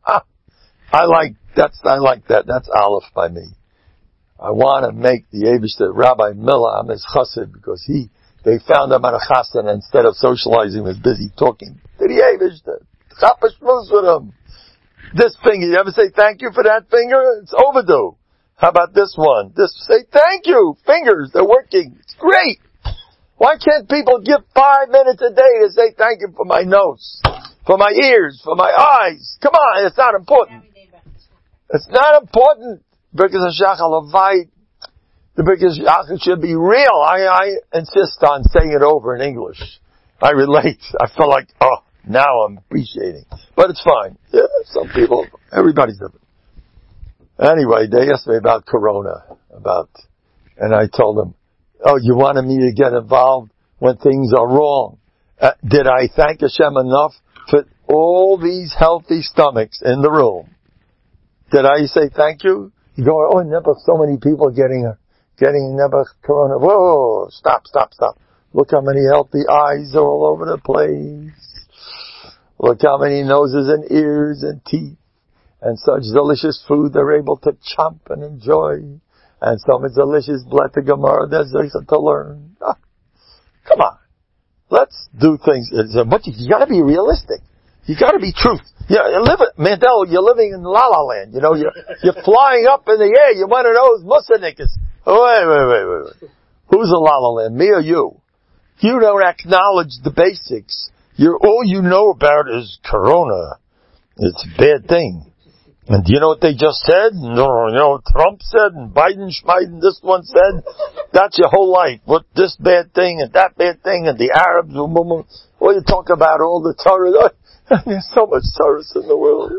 I like that. That's Aleph by me. I want to make the Eibishter, Rabbi Miller, his chassid, because they found him at a chassan, and instead of socializing, he was busy talking to the Eibishter. Chapash moves with him. This finger, you ever say thank you for that finger? It's overdue. How about this one? Say thank you. Fingers, they're working. It's great. Why can't people give 5 minutes a day to say thank you for my nose, for my ears, for my eyes? Come on, it's not important. It's not important. Because the Birkas Shachar should be real. I insist on saying it over in English. I relate. I feel like, now I'm appreciating. But it's fine. Yeah, some people, everybody's different. Anyway, they asked me about Corona, and I told them, you wanted me to get involved when things are wrong. Did I thank Hashem enough for all these healthy stomachs in the room? Did I say thank you? You go, never so many people getting never Corona. Whoa, stop. Look how many healthy eyes are all over the place. Look how many noses and ears and teeth and such delicious food they're able to chomp and enjoy. And some is delicious, bless the Gemara, there's something to learn. Oh, come on. Let's do things, but you gotta be realistic. You gotta be truth. Yeah, Mandel, you're living in La La Land, you're flying up in the air, you're one of those Musanikas. Wait. Who's in La La Land, me or you? You don't acknowledge the basics. All you know about is Corona. It's a bad thing. And do you know what they just said? No, Trump said, and Biden, this one said. That's your whole life. What this bad thing and that bad thing and the Arabs. What you talk about all the terrorists. There's so much terrorists in the world.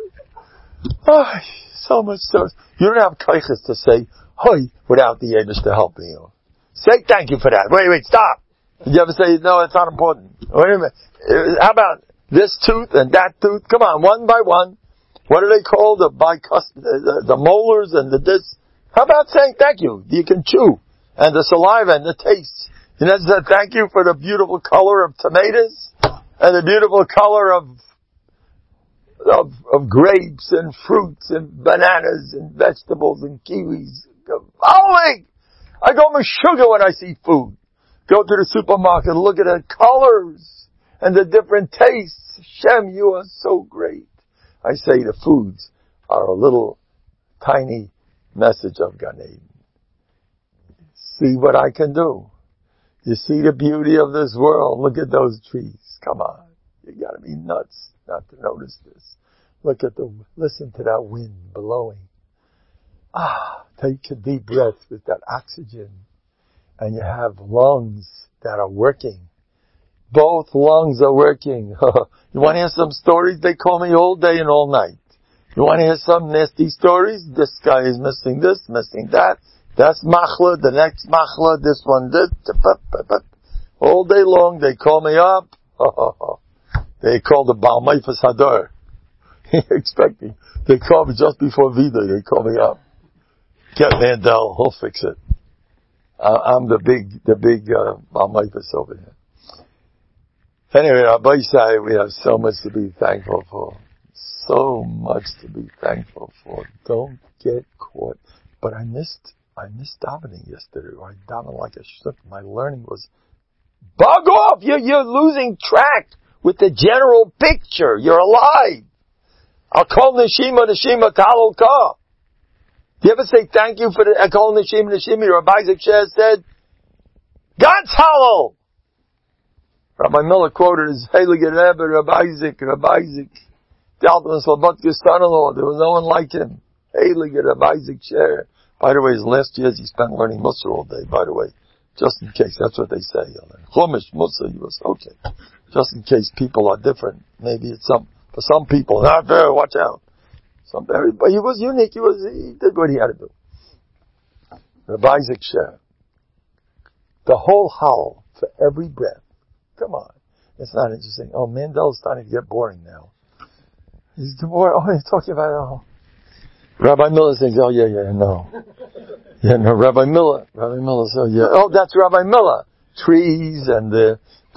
So much terrorists. You don't have kaiches to say, "Hi," without the Yiddish to help you. Say thank you for that. Wait, stop. Did you ever say, no, it's not important? Wait a minute. How about this tooth and that tooth? Come on, one by one. What are they called? The molars and the this. How about saying thank you? You can chew. And the saliva and the taste. You know, say thank you for the beautiful color of tomatoes and the beautiful color of grapes and fruits and bananas and vegetables and kiwis. Holy! I go sugar when I see food. Go to the supermarket, look at the colors and the different tastes. Shem, you are so great. I say the foods are a little tiny message of Gan Eden. See what I can do. You see the beauty of this world. Look at those trees. Come on. You gotta be nuts not to notice this. Listen to that wind blowing. Take a deep breath with that oxygen. And you have lungs that are working. Both lungs are working. You want to hear some stories? They call me all day and all night. You want to hear some nasty stories? This guy is missing this, missing that. That's machla, the next machla, this one, this. All day long they call me up. They call the Baal Meifas Hadar. Expecting. They call me just before Vida. They call me up. Get Mandel, he'll fix it. I'm the big Baal Meifas over here. Anyway, Rabbi Isai, we have so much to be thankful for. So much to be thankful for. Don't get caught. But I missed davening yesterday. I davened like a shtuk. My learning was, bug off! You're losing track with the general picture. You're alive. I'll call Neshima Talal Ka. Do you ever say thank you for the Akol Neshima? Rabbi Isaac Sher said, God's Halal! Rabbi Miller quoted his Heilige Rebbe, Rabbi Isaac. Dalton's Slobodka's son-in-law. There was no one like him. Heilige Rabbi Isaac Sher. By the way, his last years he spent learning Musar all day, by the way. Just in case, that's what they say. Chumash, Musar, he was okay. Just in case people are different. Maybe it's for some people, not there, watch out. But he was unique, he did what he had to do. Rabbi Isaac Sher. The whole howl for every breath. Come on. It's not interesting. Oh, Mandel's starting to get boring now. He's boring. Oh, he's talking about, Rabbi Miller says, no. Yeah, no, Rabbi Miller says, yeah. Oh, that's Rabbi Miller. Trees and the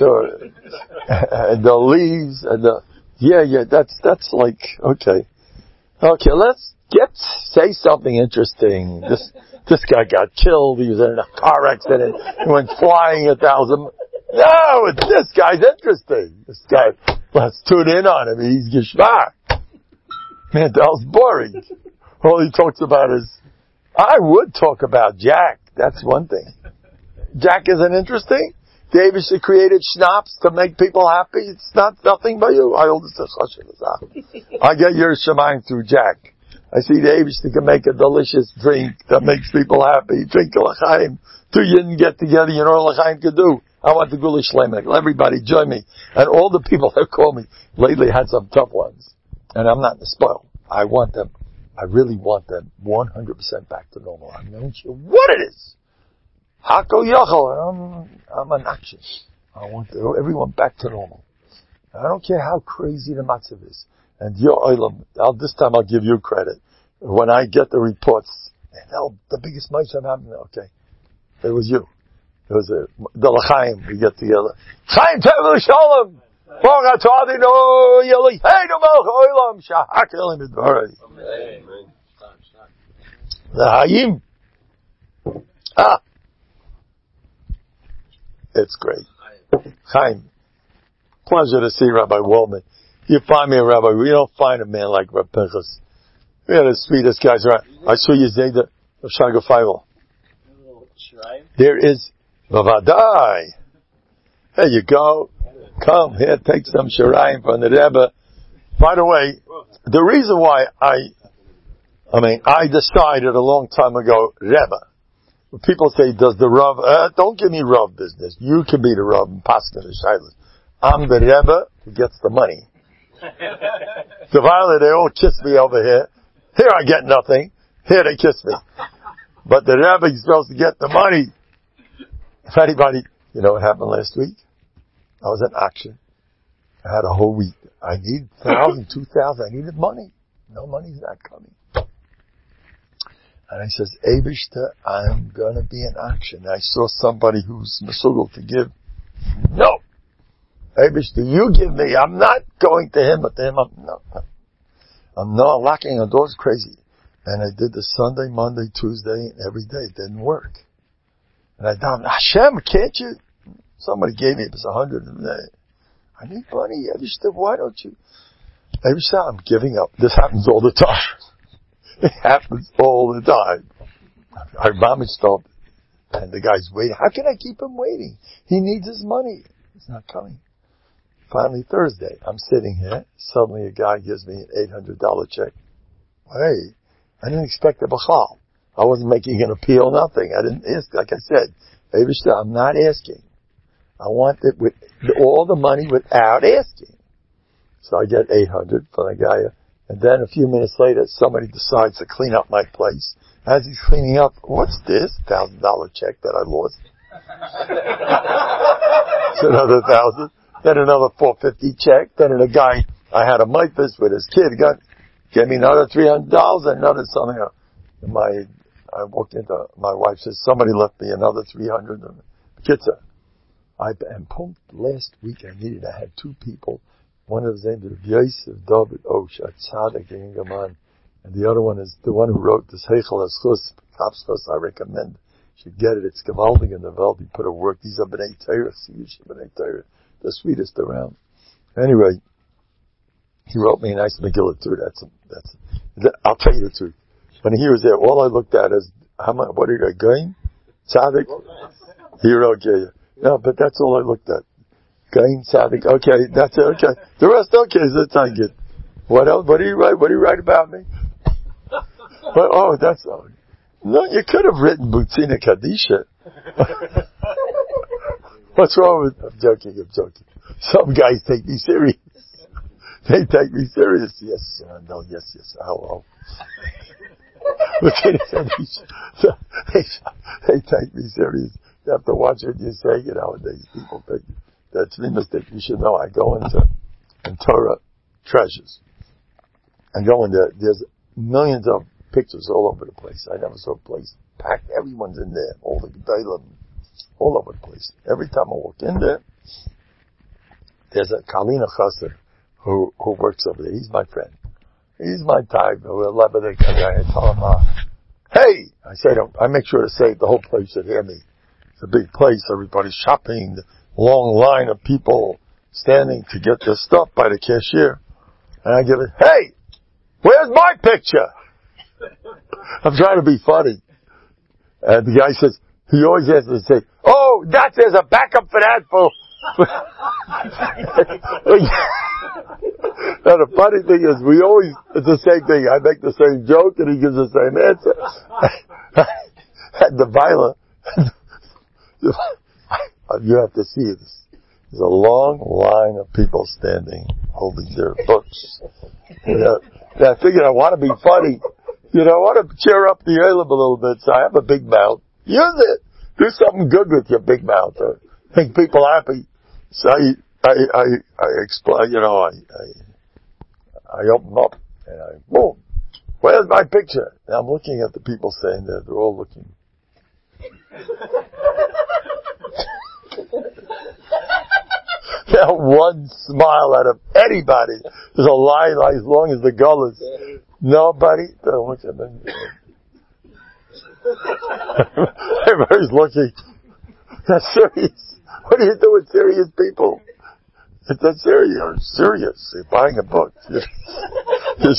leaves and that's like, okay. Okay, let's say something interesting. This guy got killed. He was in a car accident. He went flying 1,000. No, this guy's interesting. This guy, let's tune in on him. He's Geshmak. Mandel's boring. All he talks about is, I would talk about Jack. That's one thing. Jack isn't interesting. David created schnapps to make people happy. It's nothing but you. I get your shemayim through Jack. I see David can make a delicious drink that makes people happy. Drink a l'chaim. Two Yidden get together. You know what l'chaim could do? I want the Gula Shlemek. Everybody join me. And all the people that call me lately had some tough ones. And I'm not spoiled. I really want them 100% back to normal. I'm not sure what it is. Hako Yochel. I'm an action. I want everyone back to normal. I don't care how crazy the matzav is. And your oilam, this time I'll give you credit. When I get the reports, the biggest matzav happened. Okay. It was you. It was the l'chaim. We get together. Chaim Tevel Shalom. Baruch atah Adonai Eloheinu melech haolam shehakel midbarei. The hayim. It's great. Chaim, pleasure to see Rabbi Waldman. You find me a rabbi. We don't find a man like Rabbi Pinchas. We are the sweetest guys around. I saw you Zayda of Shaga Feivel. There is Vavadai. There you go. Come here, take some Shirayim from the Rebbe. By the way, the reason why I decided a long time ago, Rebbe. When people say, does the Rav, don't give me Rav business. You can be the Rav and Pastor the Shilas. I'm the Rebbe who gets the money. The Violet, they all kiss me over here. Here I get nothing. Here they kiss me. But the Rebbe is supposed to get the money. If anybody, you know what happened last week? I was in action. I had a whole week. I needed 1,000, 2,000. I needed money. No money's not coming. And I says, Eibishter, I'm gonna be in action. I saw somebody who's mesugel to give. No! Eibishter, you give me. I'm not going to him, but to him, I'm not locking on doors crazy. And I did the Sunday, Monday, Tuesday, and every day. It didn't work. And I thought, Hashem, can't you? Somebody gave me, it was 100. I need money, Eibishter, why don't you? Eibishter, I'm giving up. This happens all the time. It happens all the time. Our mom stopped, and the guy's waiting. How can I keep him waiting? He needs his money. It's not coming. Finally, Thursday, I'm sitting here. Suddenly, a guy gives me an $800 check. Hey, I didn't expect a bachal. I wasn't making an appeal, nothing. I didn't ask. Like I said, Eibishter, I'm not asking. I want it with all the money without asking. So I get 800 from the guy. And then a few minutes later, somebody decides to clean up my place. As he's cleaning up, what's this? $1,000 check that I lost. It's another 1,000. Then another 450 check. Then a guy, I had a mitzvah with his kid, gave me another $300, another something. I walked into, my wife says, somebody left me another 300. Kitzer. And pumped last week I had two people. One of them is Yosef David Osh, a tzaddik in Gaman, and the other one is the one who wrote this Heichel Eschus, Kapschus. I recommend you should get it. It's Gewaldig in the Welt. He put a work. These are B'nai Torah, B'nai Torah, the sweetest around. Anyway, he wrote me a nice Megillah too. I'll tell you the truth. When he was there, all I looked at is how much. What did I gain? Tzaddik. He wrote, no, but that's all I looked at. Gain tzaddik. Okay, that's it. Okay, the rest okay. That's not good. What else? What do you write? What do you write about me? But, that's all. No, you could have written Butzina Kadisha. What's wrong with? I'm joking. Some guys take me serious. They take me serious. Yes, no, yes. Hello. Butzina Kadisha. They take me serious. You have to watch what you say. Nowadays, people think. That's me mistake. You should know I go into Torah treasures. I go in there. There's millions of pictures all over the place. I never saw a place packed. Everyone's in there. All the Gedalim, all over the place. Every time I walk in there, there's a Kalina Chassid who works over there. He's my friend. He's my type. I tell him, hey! I make sure to say it. The whole place should hear me. It's a big place. Everybody's shopping. Long line of people standing to get their stuff by the cashier. And I give it, hey, where's my picture? I'm trying to be funny. And the guy says, he always has to say, there's a backup for that. Now the funny thing is, it's the same thing. I make the same joke and he gives the same answer. And the violent, you have to see this. There's a long line of people standing, holding their books. I figured I want to be funny. I want to cheer up the Elam a little bit, so I have a big mouth. Use it. Do something good with your big mouth. Make people happy. So I explain, I open up and boom. Where's my picture? And I'm looking at the people standing there. They're all looking. Now one smile out of anybody is a lie as long as the gull is. Nobody looks at me. Everybody's looking. That's serious. What do you do with serious people? It's not serious. You're serious. You're buying a book. This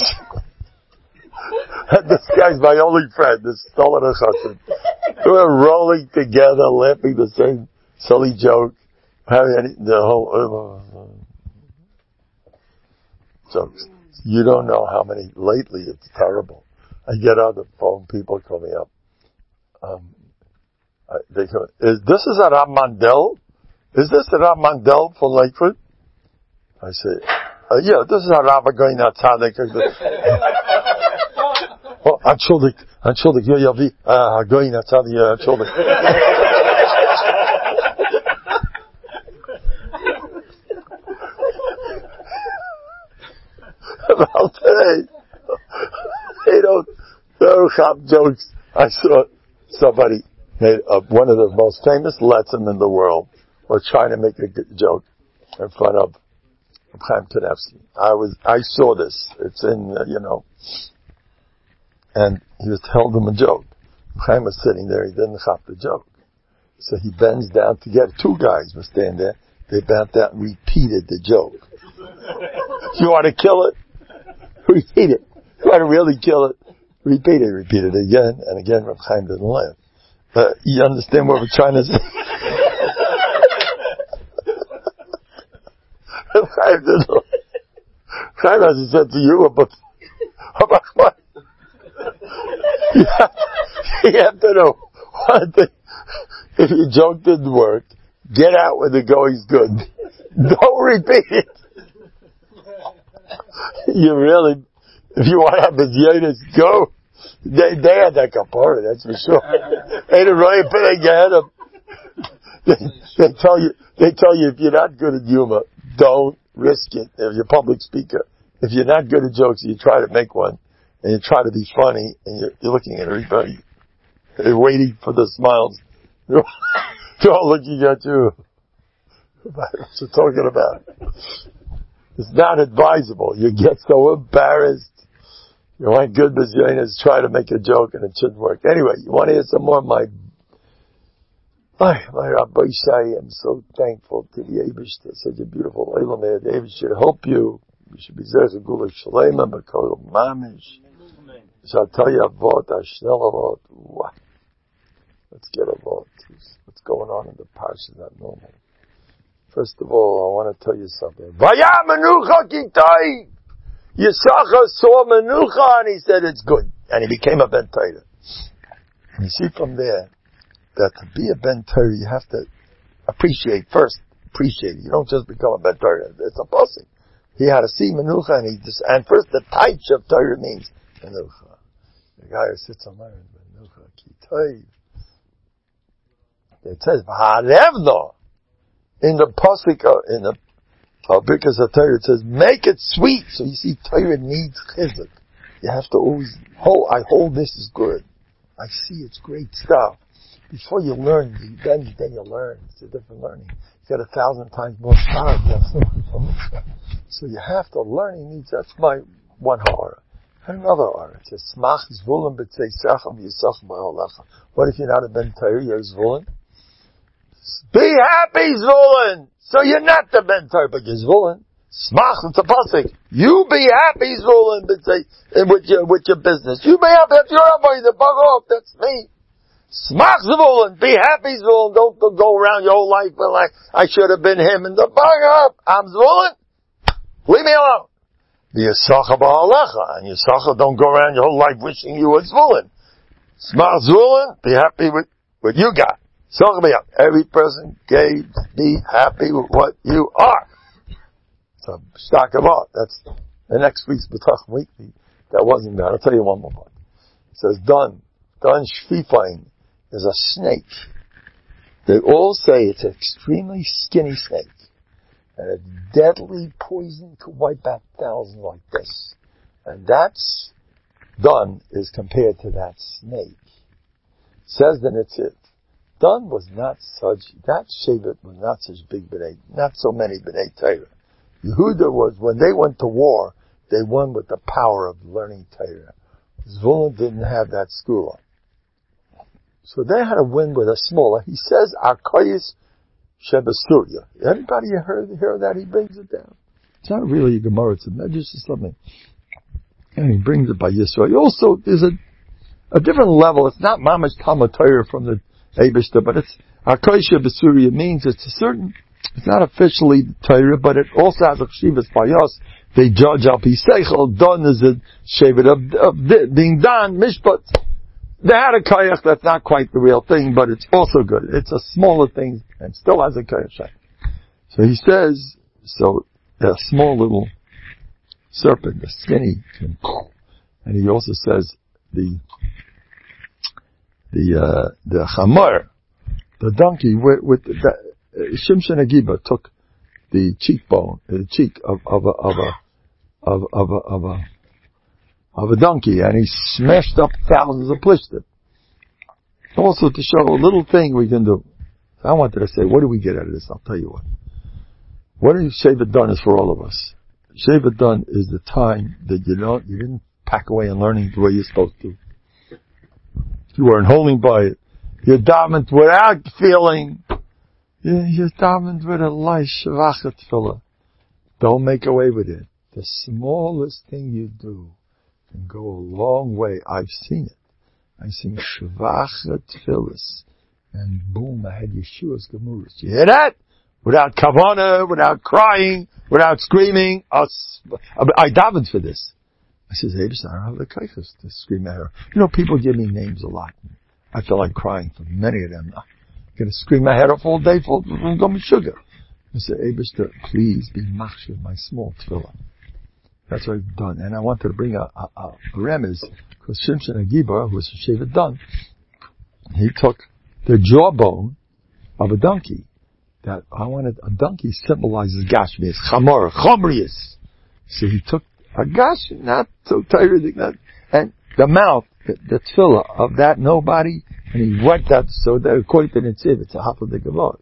guy's my only friend, this Stolen Chassid. We're rolling together, laughing the same silly joke, having the whole jokes. You don't know how many lately. It's terrible. I get on the phone, people call me up. They come, this is a Rav Mandel? Is this a Rav Mandel for Lakewood? I say, yeah, this is a Rav Goyna Tzaddik. Oh, Entschuldigt, ja, wie, Goyna Tzaddik, ja, Entschuldigt. Well, today, they don't have jokes. I saw somebody made one of the most famous Letzim in the world was trying to make a joke in front of Chaim Kanevsky. I saw this. It's in, and he was telling them a joke. Chaim was sitting there. He didn't have the joke. So he bends down to get two guys were standing there. They bent down and repeated the joke. You want to kill it? Repeat it. You want to really kill it? Repeat it again and again. Reb Chaim didn't laugh. You understand what we're trying to say? Reb Chaim didn't laugh. Chaim hasn't said to you about what? You have to know one thing. If your joke didn't work, get out when the going's good. Don't repeat it. You really, if you want to have Bizyonis, go. They had that kapara, that's for sure. Ain't it right? They tell you if you're not good at humor, don't risk it. If you're a public speaker, if you're not good at jokes, you try to make one, and you try to be funny, and you're looking at everybody, they're waiting for the smiles. They're all looking at you. What you're talking about? It's not advisable. You get so embarrassed. You want good Bizyonis, try to make a joke and it shouldn't work. Anyway, you want to hear some more of my Rabbi Shai. I'm so thankful to the Eibush. That's such a beautiful Eilam there. The Eibush should help you. You should be Zerach Gula Shalema, Bakol Mamish. So I'll tell you about Ashnel about. Let's get about what's going on in the parsha. Not normal. First of all, I want to tell you something. Vaya menucha kitay. Yisachar saw menucha and he said it's good. And he became a Ben Torah. And you see from there that to be a Ben Torah, you have to appreciate it. You don't just become a Ben Torah. It's a blessing. He had to see menucha and first the taich of Torah means menucha. The guy who sits on iron, menucha kitay. It says, v'harevno. In the pasuk, in the Birkas HaTorah, it says, make it sweet. So you see, Torah needs chizuk. You have to always I hold this is good. I see it's great stuff. Before you learn, then you learn. It's a different learning. You get 1,000 times more stars. So you have to learning needs. That's my one ha'ara. And another ha'ara. It says, smach zvulun b'tzei sachem yisach ba'olecha. What if you're not a Ben Torah, you're zvulun? Be happy, Zvulun! So you're not the Ben Torah, but you're Zvulun. Smach, it's a pasuk. You be happy, Zvulun, with your business. You be happy. If you're somebody to bug off, that's me. Smach, Zvulun. Be happy, Zvulun. Don't go around your whole life like, I should have been him and the bug up. I'm Zvulun. Leave me alone. Be Yisachar ba'alecha. And Yisachar, don't go around your whole life wishing you were Zvulun. Smach, Zvulun. Be happy with what you got. Every person be happy with what you are. So, Shtakavot, that's the next week's B'tach Weekly. That wasn't there. I'll tell you one more part. It says, Dun Shfifain is a snake. They all say it's an extremely skinny snake. And a deadly poison could wipe out thousands like this. And that's, Dun is compared to that snake. It says that it's it. Dun was not that Shevet was not such big B'nai, not so many B'nai Torah. Yehuda was, when they went to war, they won with the power of learning Torah. Zvulun didn't have that school. So they had a win with a smaller. He says, Arkoyis Shebasurya. Anybody hear that? He brings it down. It's not really a Gemara, it's a Medrash or something. And he brings it by Yisrael. Also, there's a different level. It's not Mamash Talmud Torah from the Eibishter, but it's Arkoyis Shebasurya means it's not officially Torah, but it also has a Shivas Payos. They judge Al Pi Seichel. Done is a Shevet of being done, Mishpat. They had a Koyach that's not quite the real thing, but it's also good. It's a smaller thing and still has a Koyach. So he says, a small little serpent, a skinny, and he also says the Chamor, the donkey with Shimshon Agiba took the cheek of a donkey, and he smashed up thousands of plishtim. Also to show a little thing we can do. I wanted to say, what do we get out of this? I'll tell you what. What is Shevet Dun is for all of us. Shevet Dun is the time that you didn't pack away and learning the way you're supposed to. You weren't holding by it. You davened without feeling. You davened with a light shvachet tefillah. Don't make away with it. The smallest thing you do can go a long way. I've seen it. I've seen shvachet tefillahs, and boom, I had Yeshua's gemuras. You hear that? Without kavanah, without crying, without screaming. I davened for this. I says, hey, I don't have the kaichas to scream at her. People give me names a lot. I feel like crying for many of them. I'm going to scream my head off all day for sugar. I said, Eibishter, please be machshav my small tefillah. That's what I've done. And I wanted to bring a remez, because Shimshon Agiba, who was a Shevet Dun, he took the jawbone of a donkey. That a donkey symbolizes Gashmi, it's Chamor, Chomrius. So he took a gash, not so tired, and the mouth, the tefillah of that nobody, and he wiped that, so that according to the Netziv, it's a half of the Gavod.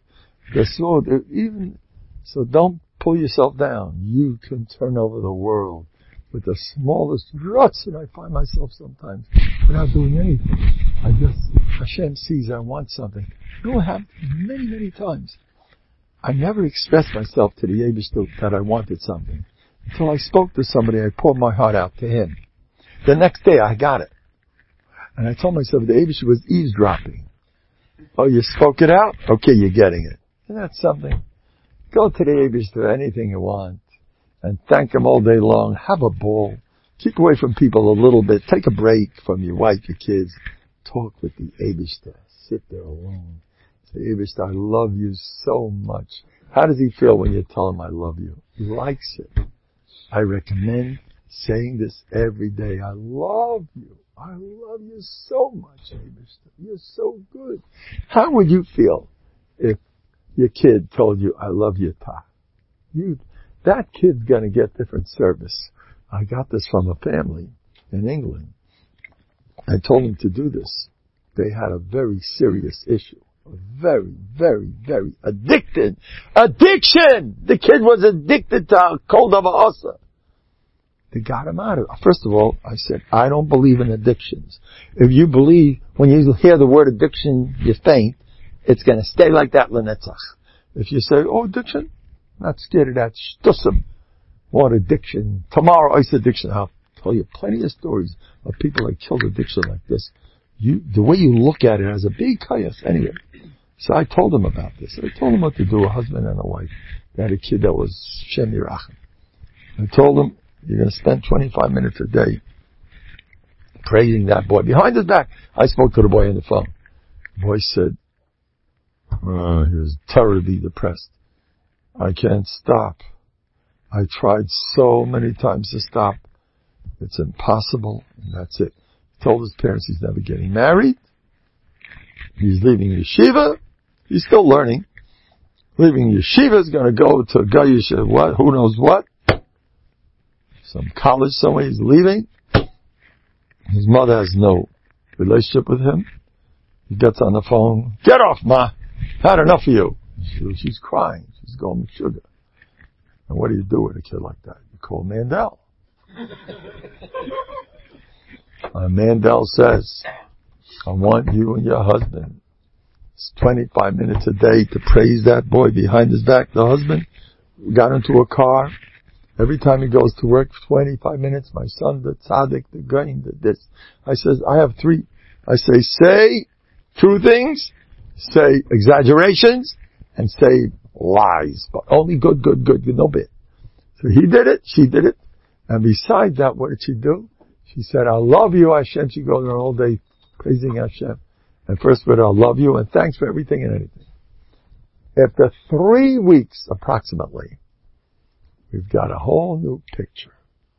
So don't pull yourself down. You can turn over the world with the smallest ruts, and I find myself sometimes without doing anything. Hashem sees I want something. It will happen many, many times. I never expressed myself to the Eibishter that I wanted something. Until I spoke to somebody, I poured my heart out to him. The next day I got it. And I told myself the Eibishter was eavesdropping. Oh, you spoke it out? Okay, you're getting it. Isn't that something? Go to the Eibishter, anything you want, and thank him all day long. Have a ball. Keep away from people a little bit. Take a break from your wife, your kids. Talk with the Eibishter. Sit there alone. Say, Eibishter, I love you so much. How does he feel when you tell him I love you? He likes it. I recommend saying this every day. I love you. I love you so much, Eibishter. You're so good. How would you feel if your kid told you, I love you, Ta? That kid's gonna get different service. I got this from a family in England. I told them to do this. They had a very serious issue. A very, very, very addiction! The kid was addicted to a cold of a asa. They got him out of it. First of all, I said, I don't believe in addictions. If you believe, when you hear the word addiction, you faint, it's gonna stay like that lenetzach. If you say, oh, addiction? Not scared of that. Shtussim. What addiction? Tomorrow, ice addiction. I'll tell you plenty of stories of people that killed addiction like this. The way you look at it has a big kayach. Anyway. So I told them about this. I told them what to do, a husband and a wife. They had a kid that was Shem Yirachim. I told them, you're going to spend 25 minutes a day praising that boy. Behind his back, I spoke to the boy on the phone. The boy said, he was terribly depressed. I can't stop. I tried so many times to stop. It's impossible, and that's it. He told his parents he's never getting married. He's leaving yeshiva. He's still learning. Leaving yeshiva is going to go to Gayish, what? Who knows what? Some college somewhere. He's leaving. His mother has no relationship with him. He gets on the phone. Get off, Ma! Had enough of you. She's crying. She's going with sugar. And what do you do with a kid like that? You call Mandel. And Mandel says, I want you and your husband, it's 25 minutes a day to praise that boy behind his back. The husband got into a car. Every time he goes to work, 25 minutes, my son, the tzaddik, the grain, the this. I says, I have 3. I say true things, say exaggerations, and say lies. But only good, no bit. So he did it, she did it. And besides that, what did she do? She said, I love you, Hashem. She goes around all day praising Hashem. And first word, I love you, and thanks for everything and anything. After 3 weeks, approximately, we've got a whole new picture.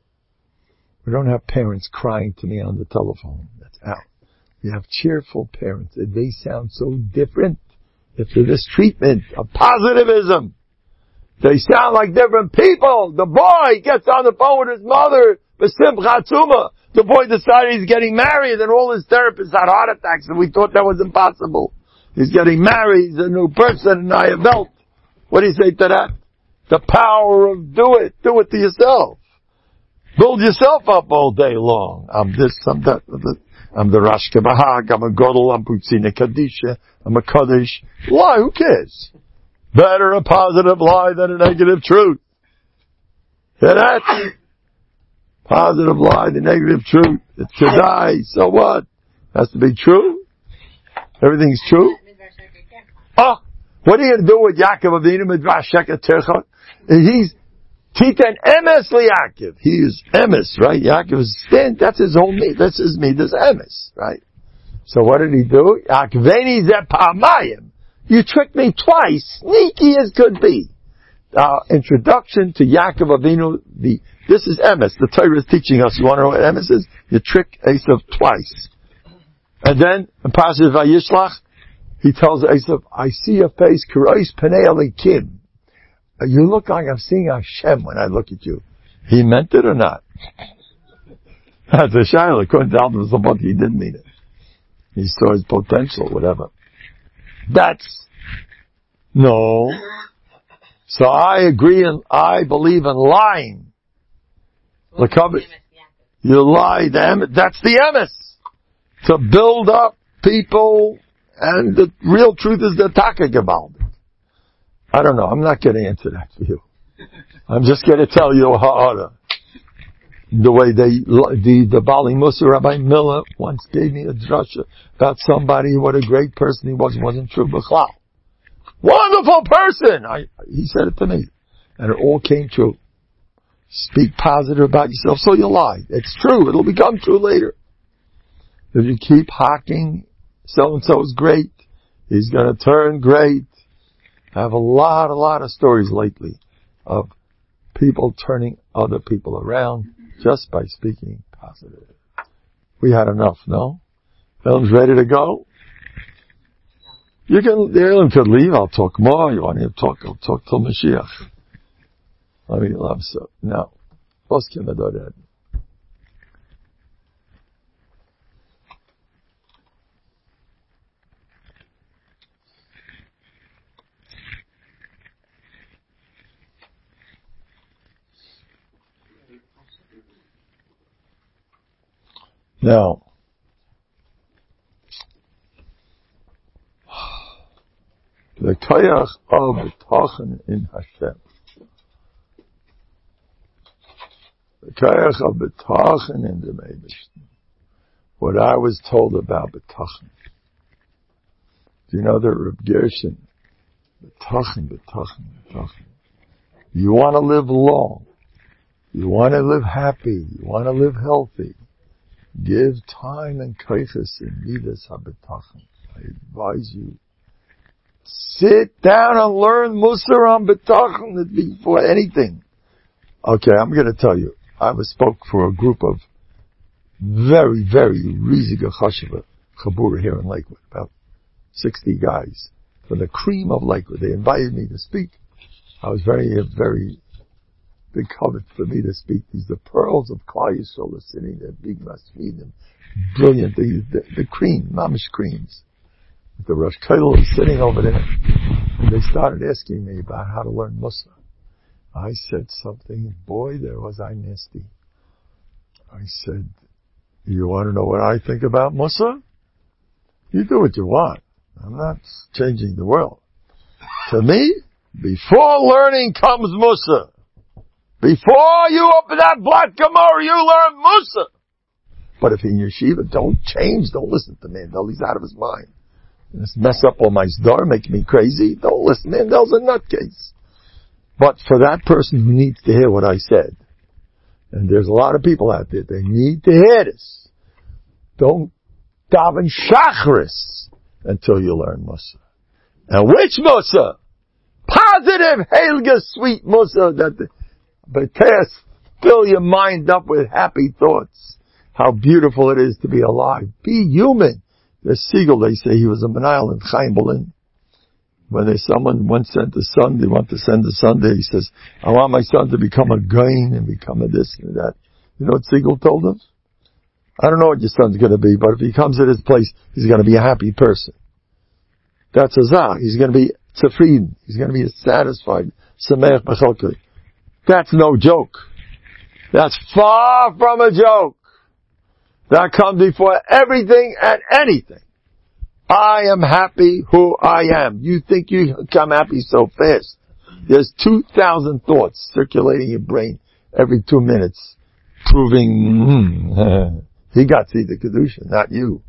We don't have parents crying to me on the telephone. That's out. We have cheerful parents. They sound so different after this treatment of positivism. They sound like different people. The boy gets on the phone with his mother, B'simcha tzuma. The boy decided he's getting married, and all his therapists had heart attacks, and we thought that was impossible. He's getting married, he's a new person, and I have belt. What do you say to that? The power of do it to yourself. Build yourself up all day long. I'm this, I'm that, I'm the Rashka Bahag, I'm a Godel, I'm Putzina Kadisha, I'm a Kaddish. Lie, who cares? Better a positive lie than a negative truth. Hear that? Positive lie, the negative truth. It could die, so what? Has to be true? Everything's true? Oh, what are you going to do with Yaakov Avinu Midrash Sheket Tercha? He's Titan Emes LiYaakov. He is Emes, right? Yaakov is stand. That's his whole meat. That's his meat. That's Emes, right? So what did he do? Yaakveni Zeh Pa'amayim. You tricked me twice, sneaky as could be. Introduction to Yaakov Avinu. This is Emes. The Torah is teaching us. You want to know what Emes is? You trick Esav twice. And then, in Parashat Vayishlach, he tells Esav, I see your face, Kirois Penei Elikim. You look like I'm seeing Hashem when I look at you. He meant it or not? That's a shayla. According to Alvin Zabot, he didn't mean it. He saw his potential, whatever. No. So I agree and I believe in lying. You lie, that's the emes. To build up people, and the real truth is the Takagabal. I don't know, I'm not going to answer that for you. I'm just going to tell you how the way the Bali Musa Rabbi Miller once gave me a drasha about somebody, what a great person he was. It wasn't true, B'chlal. Wonderful person! He said it to me. And it all came true. Speak positive about yourself, so you lie. It's true. It'll become true later. If you keep hocking, so-and-so is great, he's gonna turn great. I have a lot of stories lately of people turning other people around just by speaking positive. We had enough, no? Film's ready to go? The Elam could leave, I'll talk more. You want to talk, I'll talk till Mashiach. Let me love so. Now, what's Kimadodad? Now, the koyach of b'tachon in Hashem. The koyach of b'tachon in the Meibishter. What I was told about b'tachon. Do you know the Reb Gershon? B'tachon. You want to live long. You want to live happy. You want to live healthy. Give time and koyches in midas ha-b'tachon. I advise you. Sit down and learn Musar on B'tachon before anything. Okay, I'm going to tell you. I spoke for a group of very, very riesige chashuva chabura here in Lakewood, about 60 guys, for the cream of Lakewood. They invited me to speak. I was very big covet for me to speak. These the pearls of Klal Yisrael are sitting there, big masvidim, brilliant, the cream, mamish creams. The Rosh Kodel was sitting over there, and they started asking me about how to learn Musa. I said something, boy, there was I nasty. I said, you want to know what I think about Musa? You do what you want. I'm not changing the world. To me, before learning comes Musa. Before you open that black Gemara, you learn Musa. But if in yeshiva, don't change, don't listen to Mandel, he's out of his mind. Just mess up all my star, make me crazy. Don't listen, Mandel's a nutcase. But for that person who needs to hear what I said, and there's a lot of people out there, they need to hear this. Don't daven Shacharis until you learn Musa. And which Musa? Positive, Helga, sweet Musa that fill your mind up with happy thoughts. How beautiful it is to be alive. Be human. There's Siegel, they say he was a Menayel in Chaim Berlin. When someone once sent a son, they want to send a son there, he says, I want my son to become a gain and become a this and that. You know what Siegel told him? I don't know what your son's going to be, but if he comes at his place, he's going to be a happy person. That's a zah. He's going to be tzufrieden. He's going to be satisfied. Sameach b'chalkei. That's no joke. That's far from a joke. That comes before everything and anything. I am happy who I am. You think you become happy so fast. There's 2,000 thoughts circulating in your brain every 2 minutes, proving, he got to see the Kedusha, not you.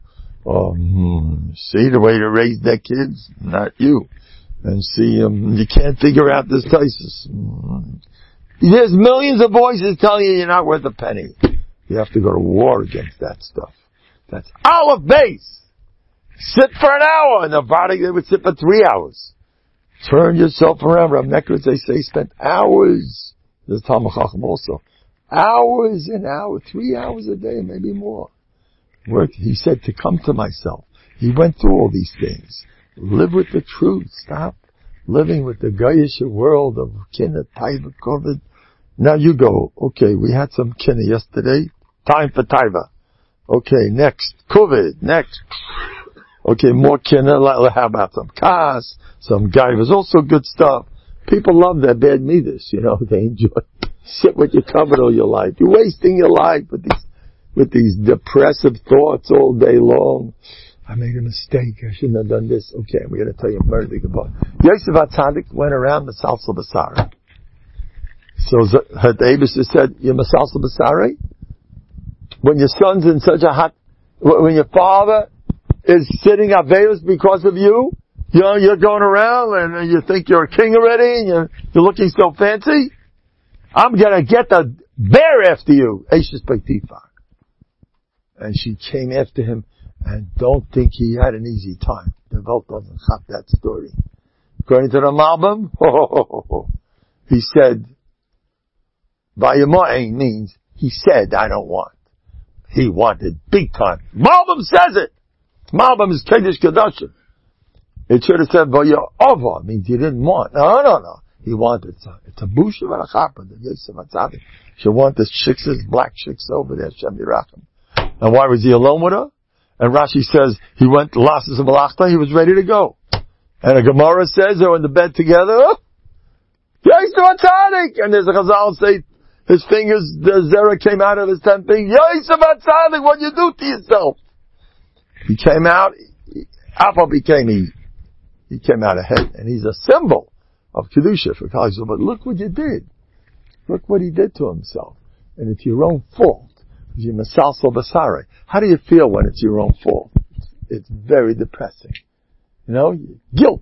See the way to raise their kids, not you. And see, you can't figure out this thesis. There's millions of voices telling you you're not worth a penny. You have to go to war against that stuff. That's Aleph Beis. Sit for an hour, and the body, they would sit for 3 hours. Turn yourself around. Rav Nekritz, they say, spent hours. There's Talmud Chacham also. Hours and hours, 3 hours a day, maybe more. Worked. He said to come to myself. He went through all these things. Live with the truth. Stop living with the Gayish world of Kinna, Taiva, COVID. Now you go. Okay, we had some Kinna yesterday. Time for Taiva. Okay, next. COVID. Next. Okay, more Kinna. How about some Kas? Some Gaivas. Also good stuff. People love their bad midas, you know. They enjoy. Sit with your covered all your life. You're wasting your life with these depressive thoughts all day long. I made a mistake. I shouldn't have done this. Okay, we're going to tell you a murder about. Yosef HaTzadik went around the Masalsel Basara. So the Abishah said, you're Masalsel Basara? When your son's in such a hot, when your father is sitting Aveus because of you, you know, you're going around and you think you're a king already and you're looking so fancy. I'm going to get the bear after you. Eishes Beitifar. And she came after him, and don't think he had an easy time. The Welt doesn't have that story. According to the Malbim, he said, Vayemo'ein means, he said, I don't want. He wanted big time. Malbim says it. Malbim is Kedesh Kedoshim. It should have said, Vaye'ova, means he didn't want. No. He wanted. It's a busha v'achapa. The Yosef HaTzadik should want the chicks, black chicks over there, Shem Yirachim. And why was he alone with her? And Rashi says he went to Lasses and Malachta, he was ready to go. And a Gemara says they were in the bed together. Yosef HaTzadik! And there's a Chazal say his fingers, the Zerah came out of his 10 fingers. Yosef HaTzadik, what you do to yourself? He came out, Appa became he came out ahead, and he's a symbol of Kedusha for Kali Yisrael. But look what you did. Look what he did to himself. And it's your own fault. You're Masalsel Basare. How do you feel when it's your own fault? It's very depressing. You know, guilt.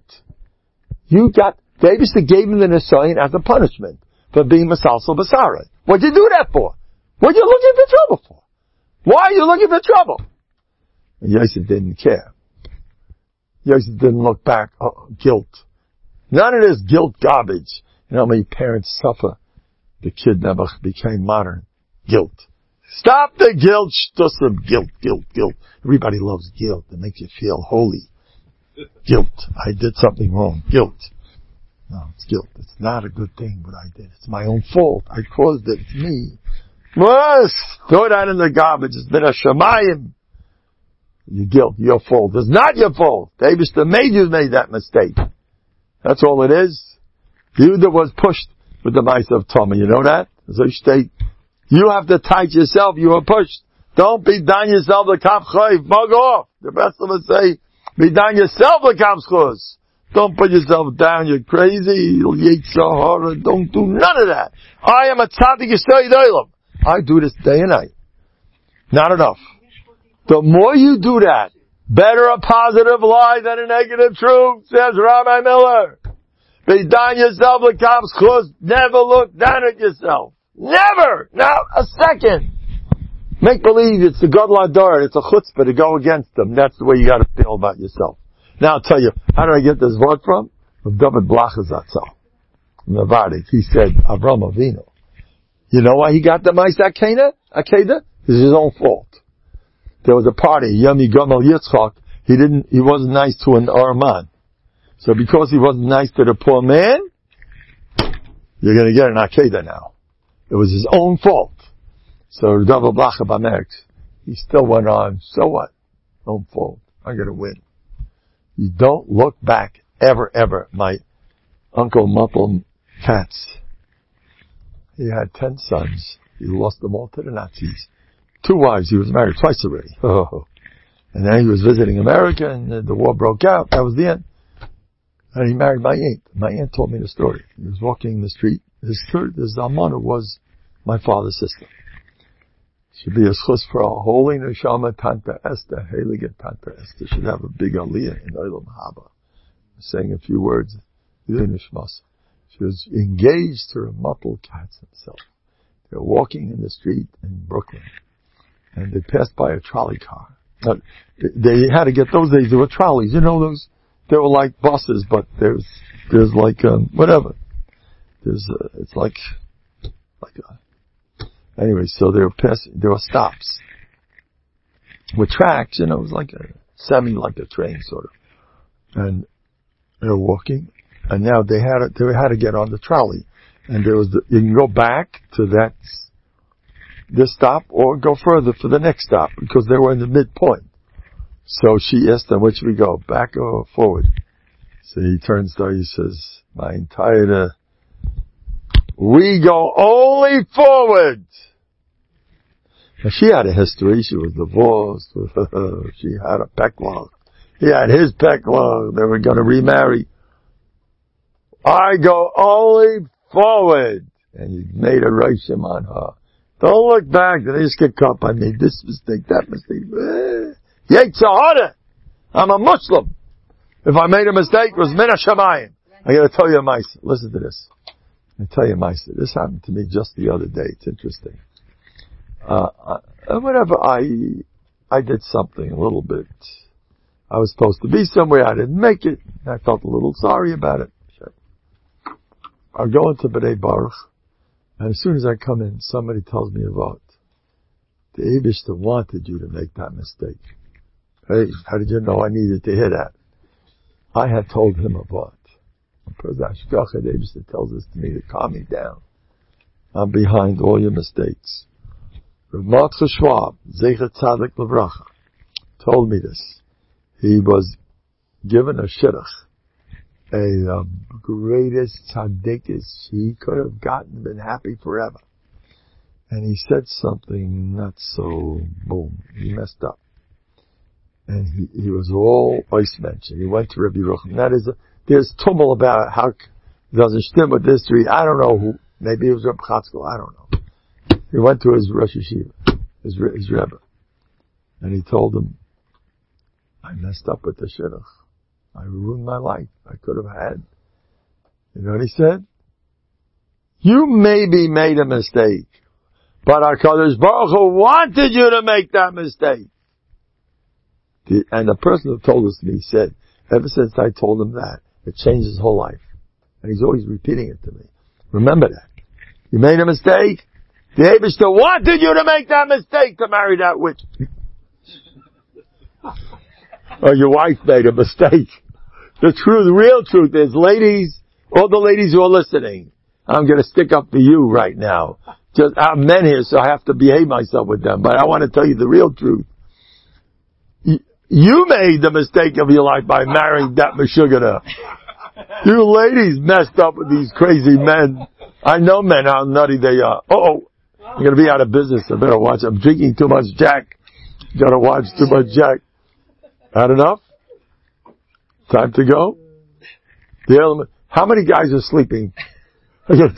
David gave him the Nisayin as a punishment for being Masalsel Basare. What'd you do that for? What are you looking for trouble for? Why are you looking for trouble? And Yosef didn't care. Yosef didn't look back. Oh, guilt. None of this guilt garbage. You know how many parents suffer? The kid never became modern. Guilt. Stop the guilt, shtussim, guilt. Everybody loves guilt. It makes you feel holy. Guilt. I did something wrong. Guilt. No, it's guilt. It's not a good thing what I did. It's my own fault. I caused it. It's me. Yes! Throw that in the garbage. It's been a shamayim. Your guilt, your fault. It's not your fault. The Eibishter made you make that mistake. That's all it is. Yehuda was pushed with the mice of Tomah. You know that? So you have to tight yourself. You were pushed. Don't be done yourself the kaf chayv. Mug off. The rest of us say, Be down yourself, l'kamschus. Don't put yourself down, you're crazy, Yitzhahara, don't do none of that. I am a tzaddik yisrael olam. I do this day and night. Not enough. The more you do that, better a positive lie than a negative truth, says Rabbi Miller. Be down yourself, l'kamschus. Never look down at yourself. Never! Not a second. Make believe it's the Gadol Hador, it's a chutzpah to go against them. That's the way you gotta feel about yourself. Now I'll tell you, how did I get this word from? From David Blacha Zatzal. Navardik. He said, Avram Avinu. You know why he got the Ma'aseh Akedah? It's his own fault. There was a party, Yami Gamal Yitzchak, he wasn't nice to an Arman. So because he wasn't nice to the poor man, you're gonna get an Akedah now. It was his own fault. So David Blacha Bamerk, he still went on, so what? Own fault. I'm gonna win. You don't look back ever. My Uncle Muppel Katz, he had 10 sons. He lost them all to the Nazis. 2 wives. He was married twice already. Oh. And then he was visiting America and the war broke out. That was the end. And he married my aunt. My aunt told me the story. He was walking the street. His almana was my father's sister. Should be a schus for a holy neshama Tanta Esther, heilige Tanta Esther. Should have a big aliyah in Olam Haba. Saying a few words. She was engaged to Muppel Katz himself. They were walking in the street in Brooklyn. And they passed by a trolley car. They had to get, those days there were trolleys. You know those, they were like buses, but there's like, whatever. It's like anyway, so they were passing, there were stops. With tracks, it was like like a train sort of. And they were walking, and now they had to get on the trolley. And you can go back to this stop or go further for the next stop because they were in the midpoint. So she asked them, which we go, back or forward? So he turns to her, he says, my entire, we go only forward. Now she had a history. She was divorced. She had a pecklog. He had his pecklog. They were going to remarry. I go only forward. And he made a rishim on her. Don't look back. They just get caught. I made this mistake, that mistake. Yitzhahara. I'm a Muslim. If I made a mistake, it was min hashamayim. I got to tell you a ma'aseh. Listen to this. I tell you a ma'aseh. This happened to me just the other day. It's interesting. Whenever I did something a little bit, I was supposed to be somewhere, I didn't make it, I felt a little sorry about it. I go into B'nai Baruch, and as soon as I come in, somebody tells me about the Eibishter wanted you to make that mistake. Hey, how did you know I needed to hear that? I had told him about. The Eibishter tells this to me to calm me down. I'm behind all your mistakes. Rav Mordechai Schwab, Zecher Tzadik Levracha, told me this. He was given a shidduch, a greatest tzaddikis he could have gotten, been happy forever. And he said something not so, boom, he messed up. And he was all ice mentioned. He went to Rabbi Yerucham. That is, there's tumult about how it doesn't stem with history. I don't know who, maybe it was Reb Chatzkel, I don't know. He went to his Rosh Yeshiva, his Rebbe, and he told him, I messed up with the shidduch. I ruined my life. I could have had. You know what he said? You maybe made a mistake, but HaKadosh Baruch Hu wanted you to make that mistake. And the person who told this to me said, ever since I told him that, it changed his whole life. And he's always repeating it to me. Remember that. You made a mistake. The Eibishter wanted you to make that mistake to marry that witch. Or your wife made a mistake. The real truth is, ladies, all the ladies who are listening, I'm going to stick up for you right now. I'm men here, so I have to behave myself with them. But I want to tell you the real truth. You made the mistake of your life by marrying that Meshuggah. You ladies messed up with these crazy men. I know men, how nutty they are. I'm going to be out of business. I better watch. I'm drinking too much Jack. Got to watch too much Jack. Had enough? Time to go? How many guys are sleeping?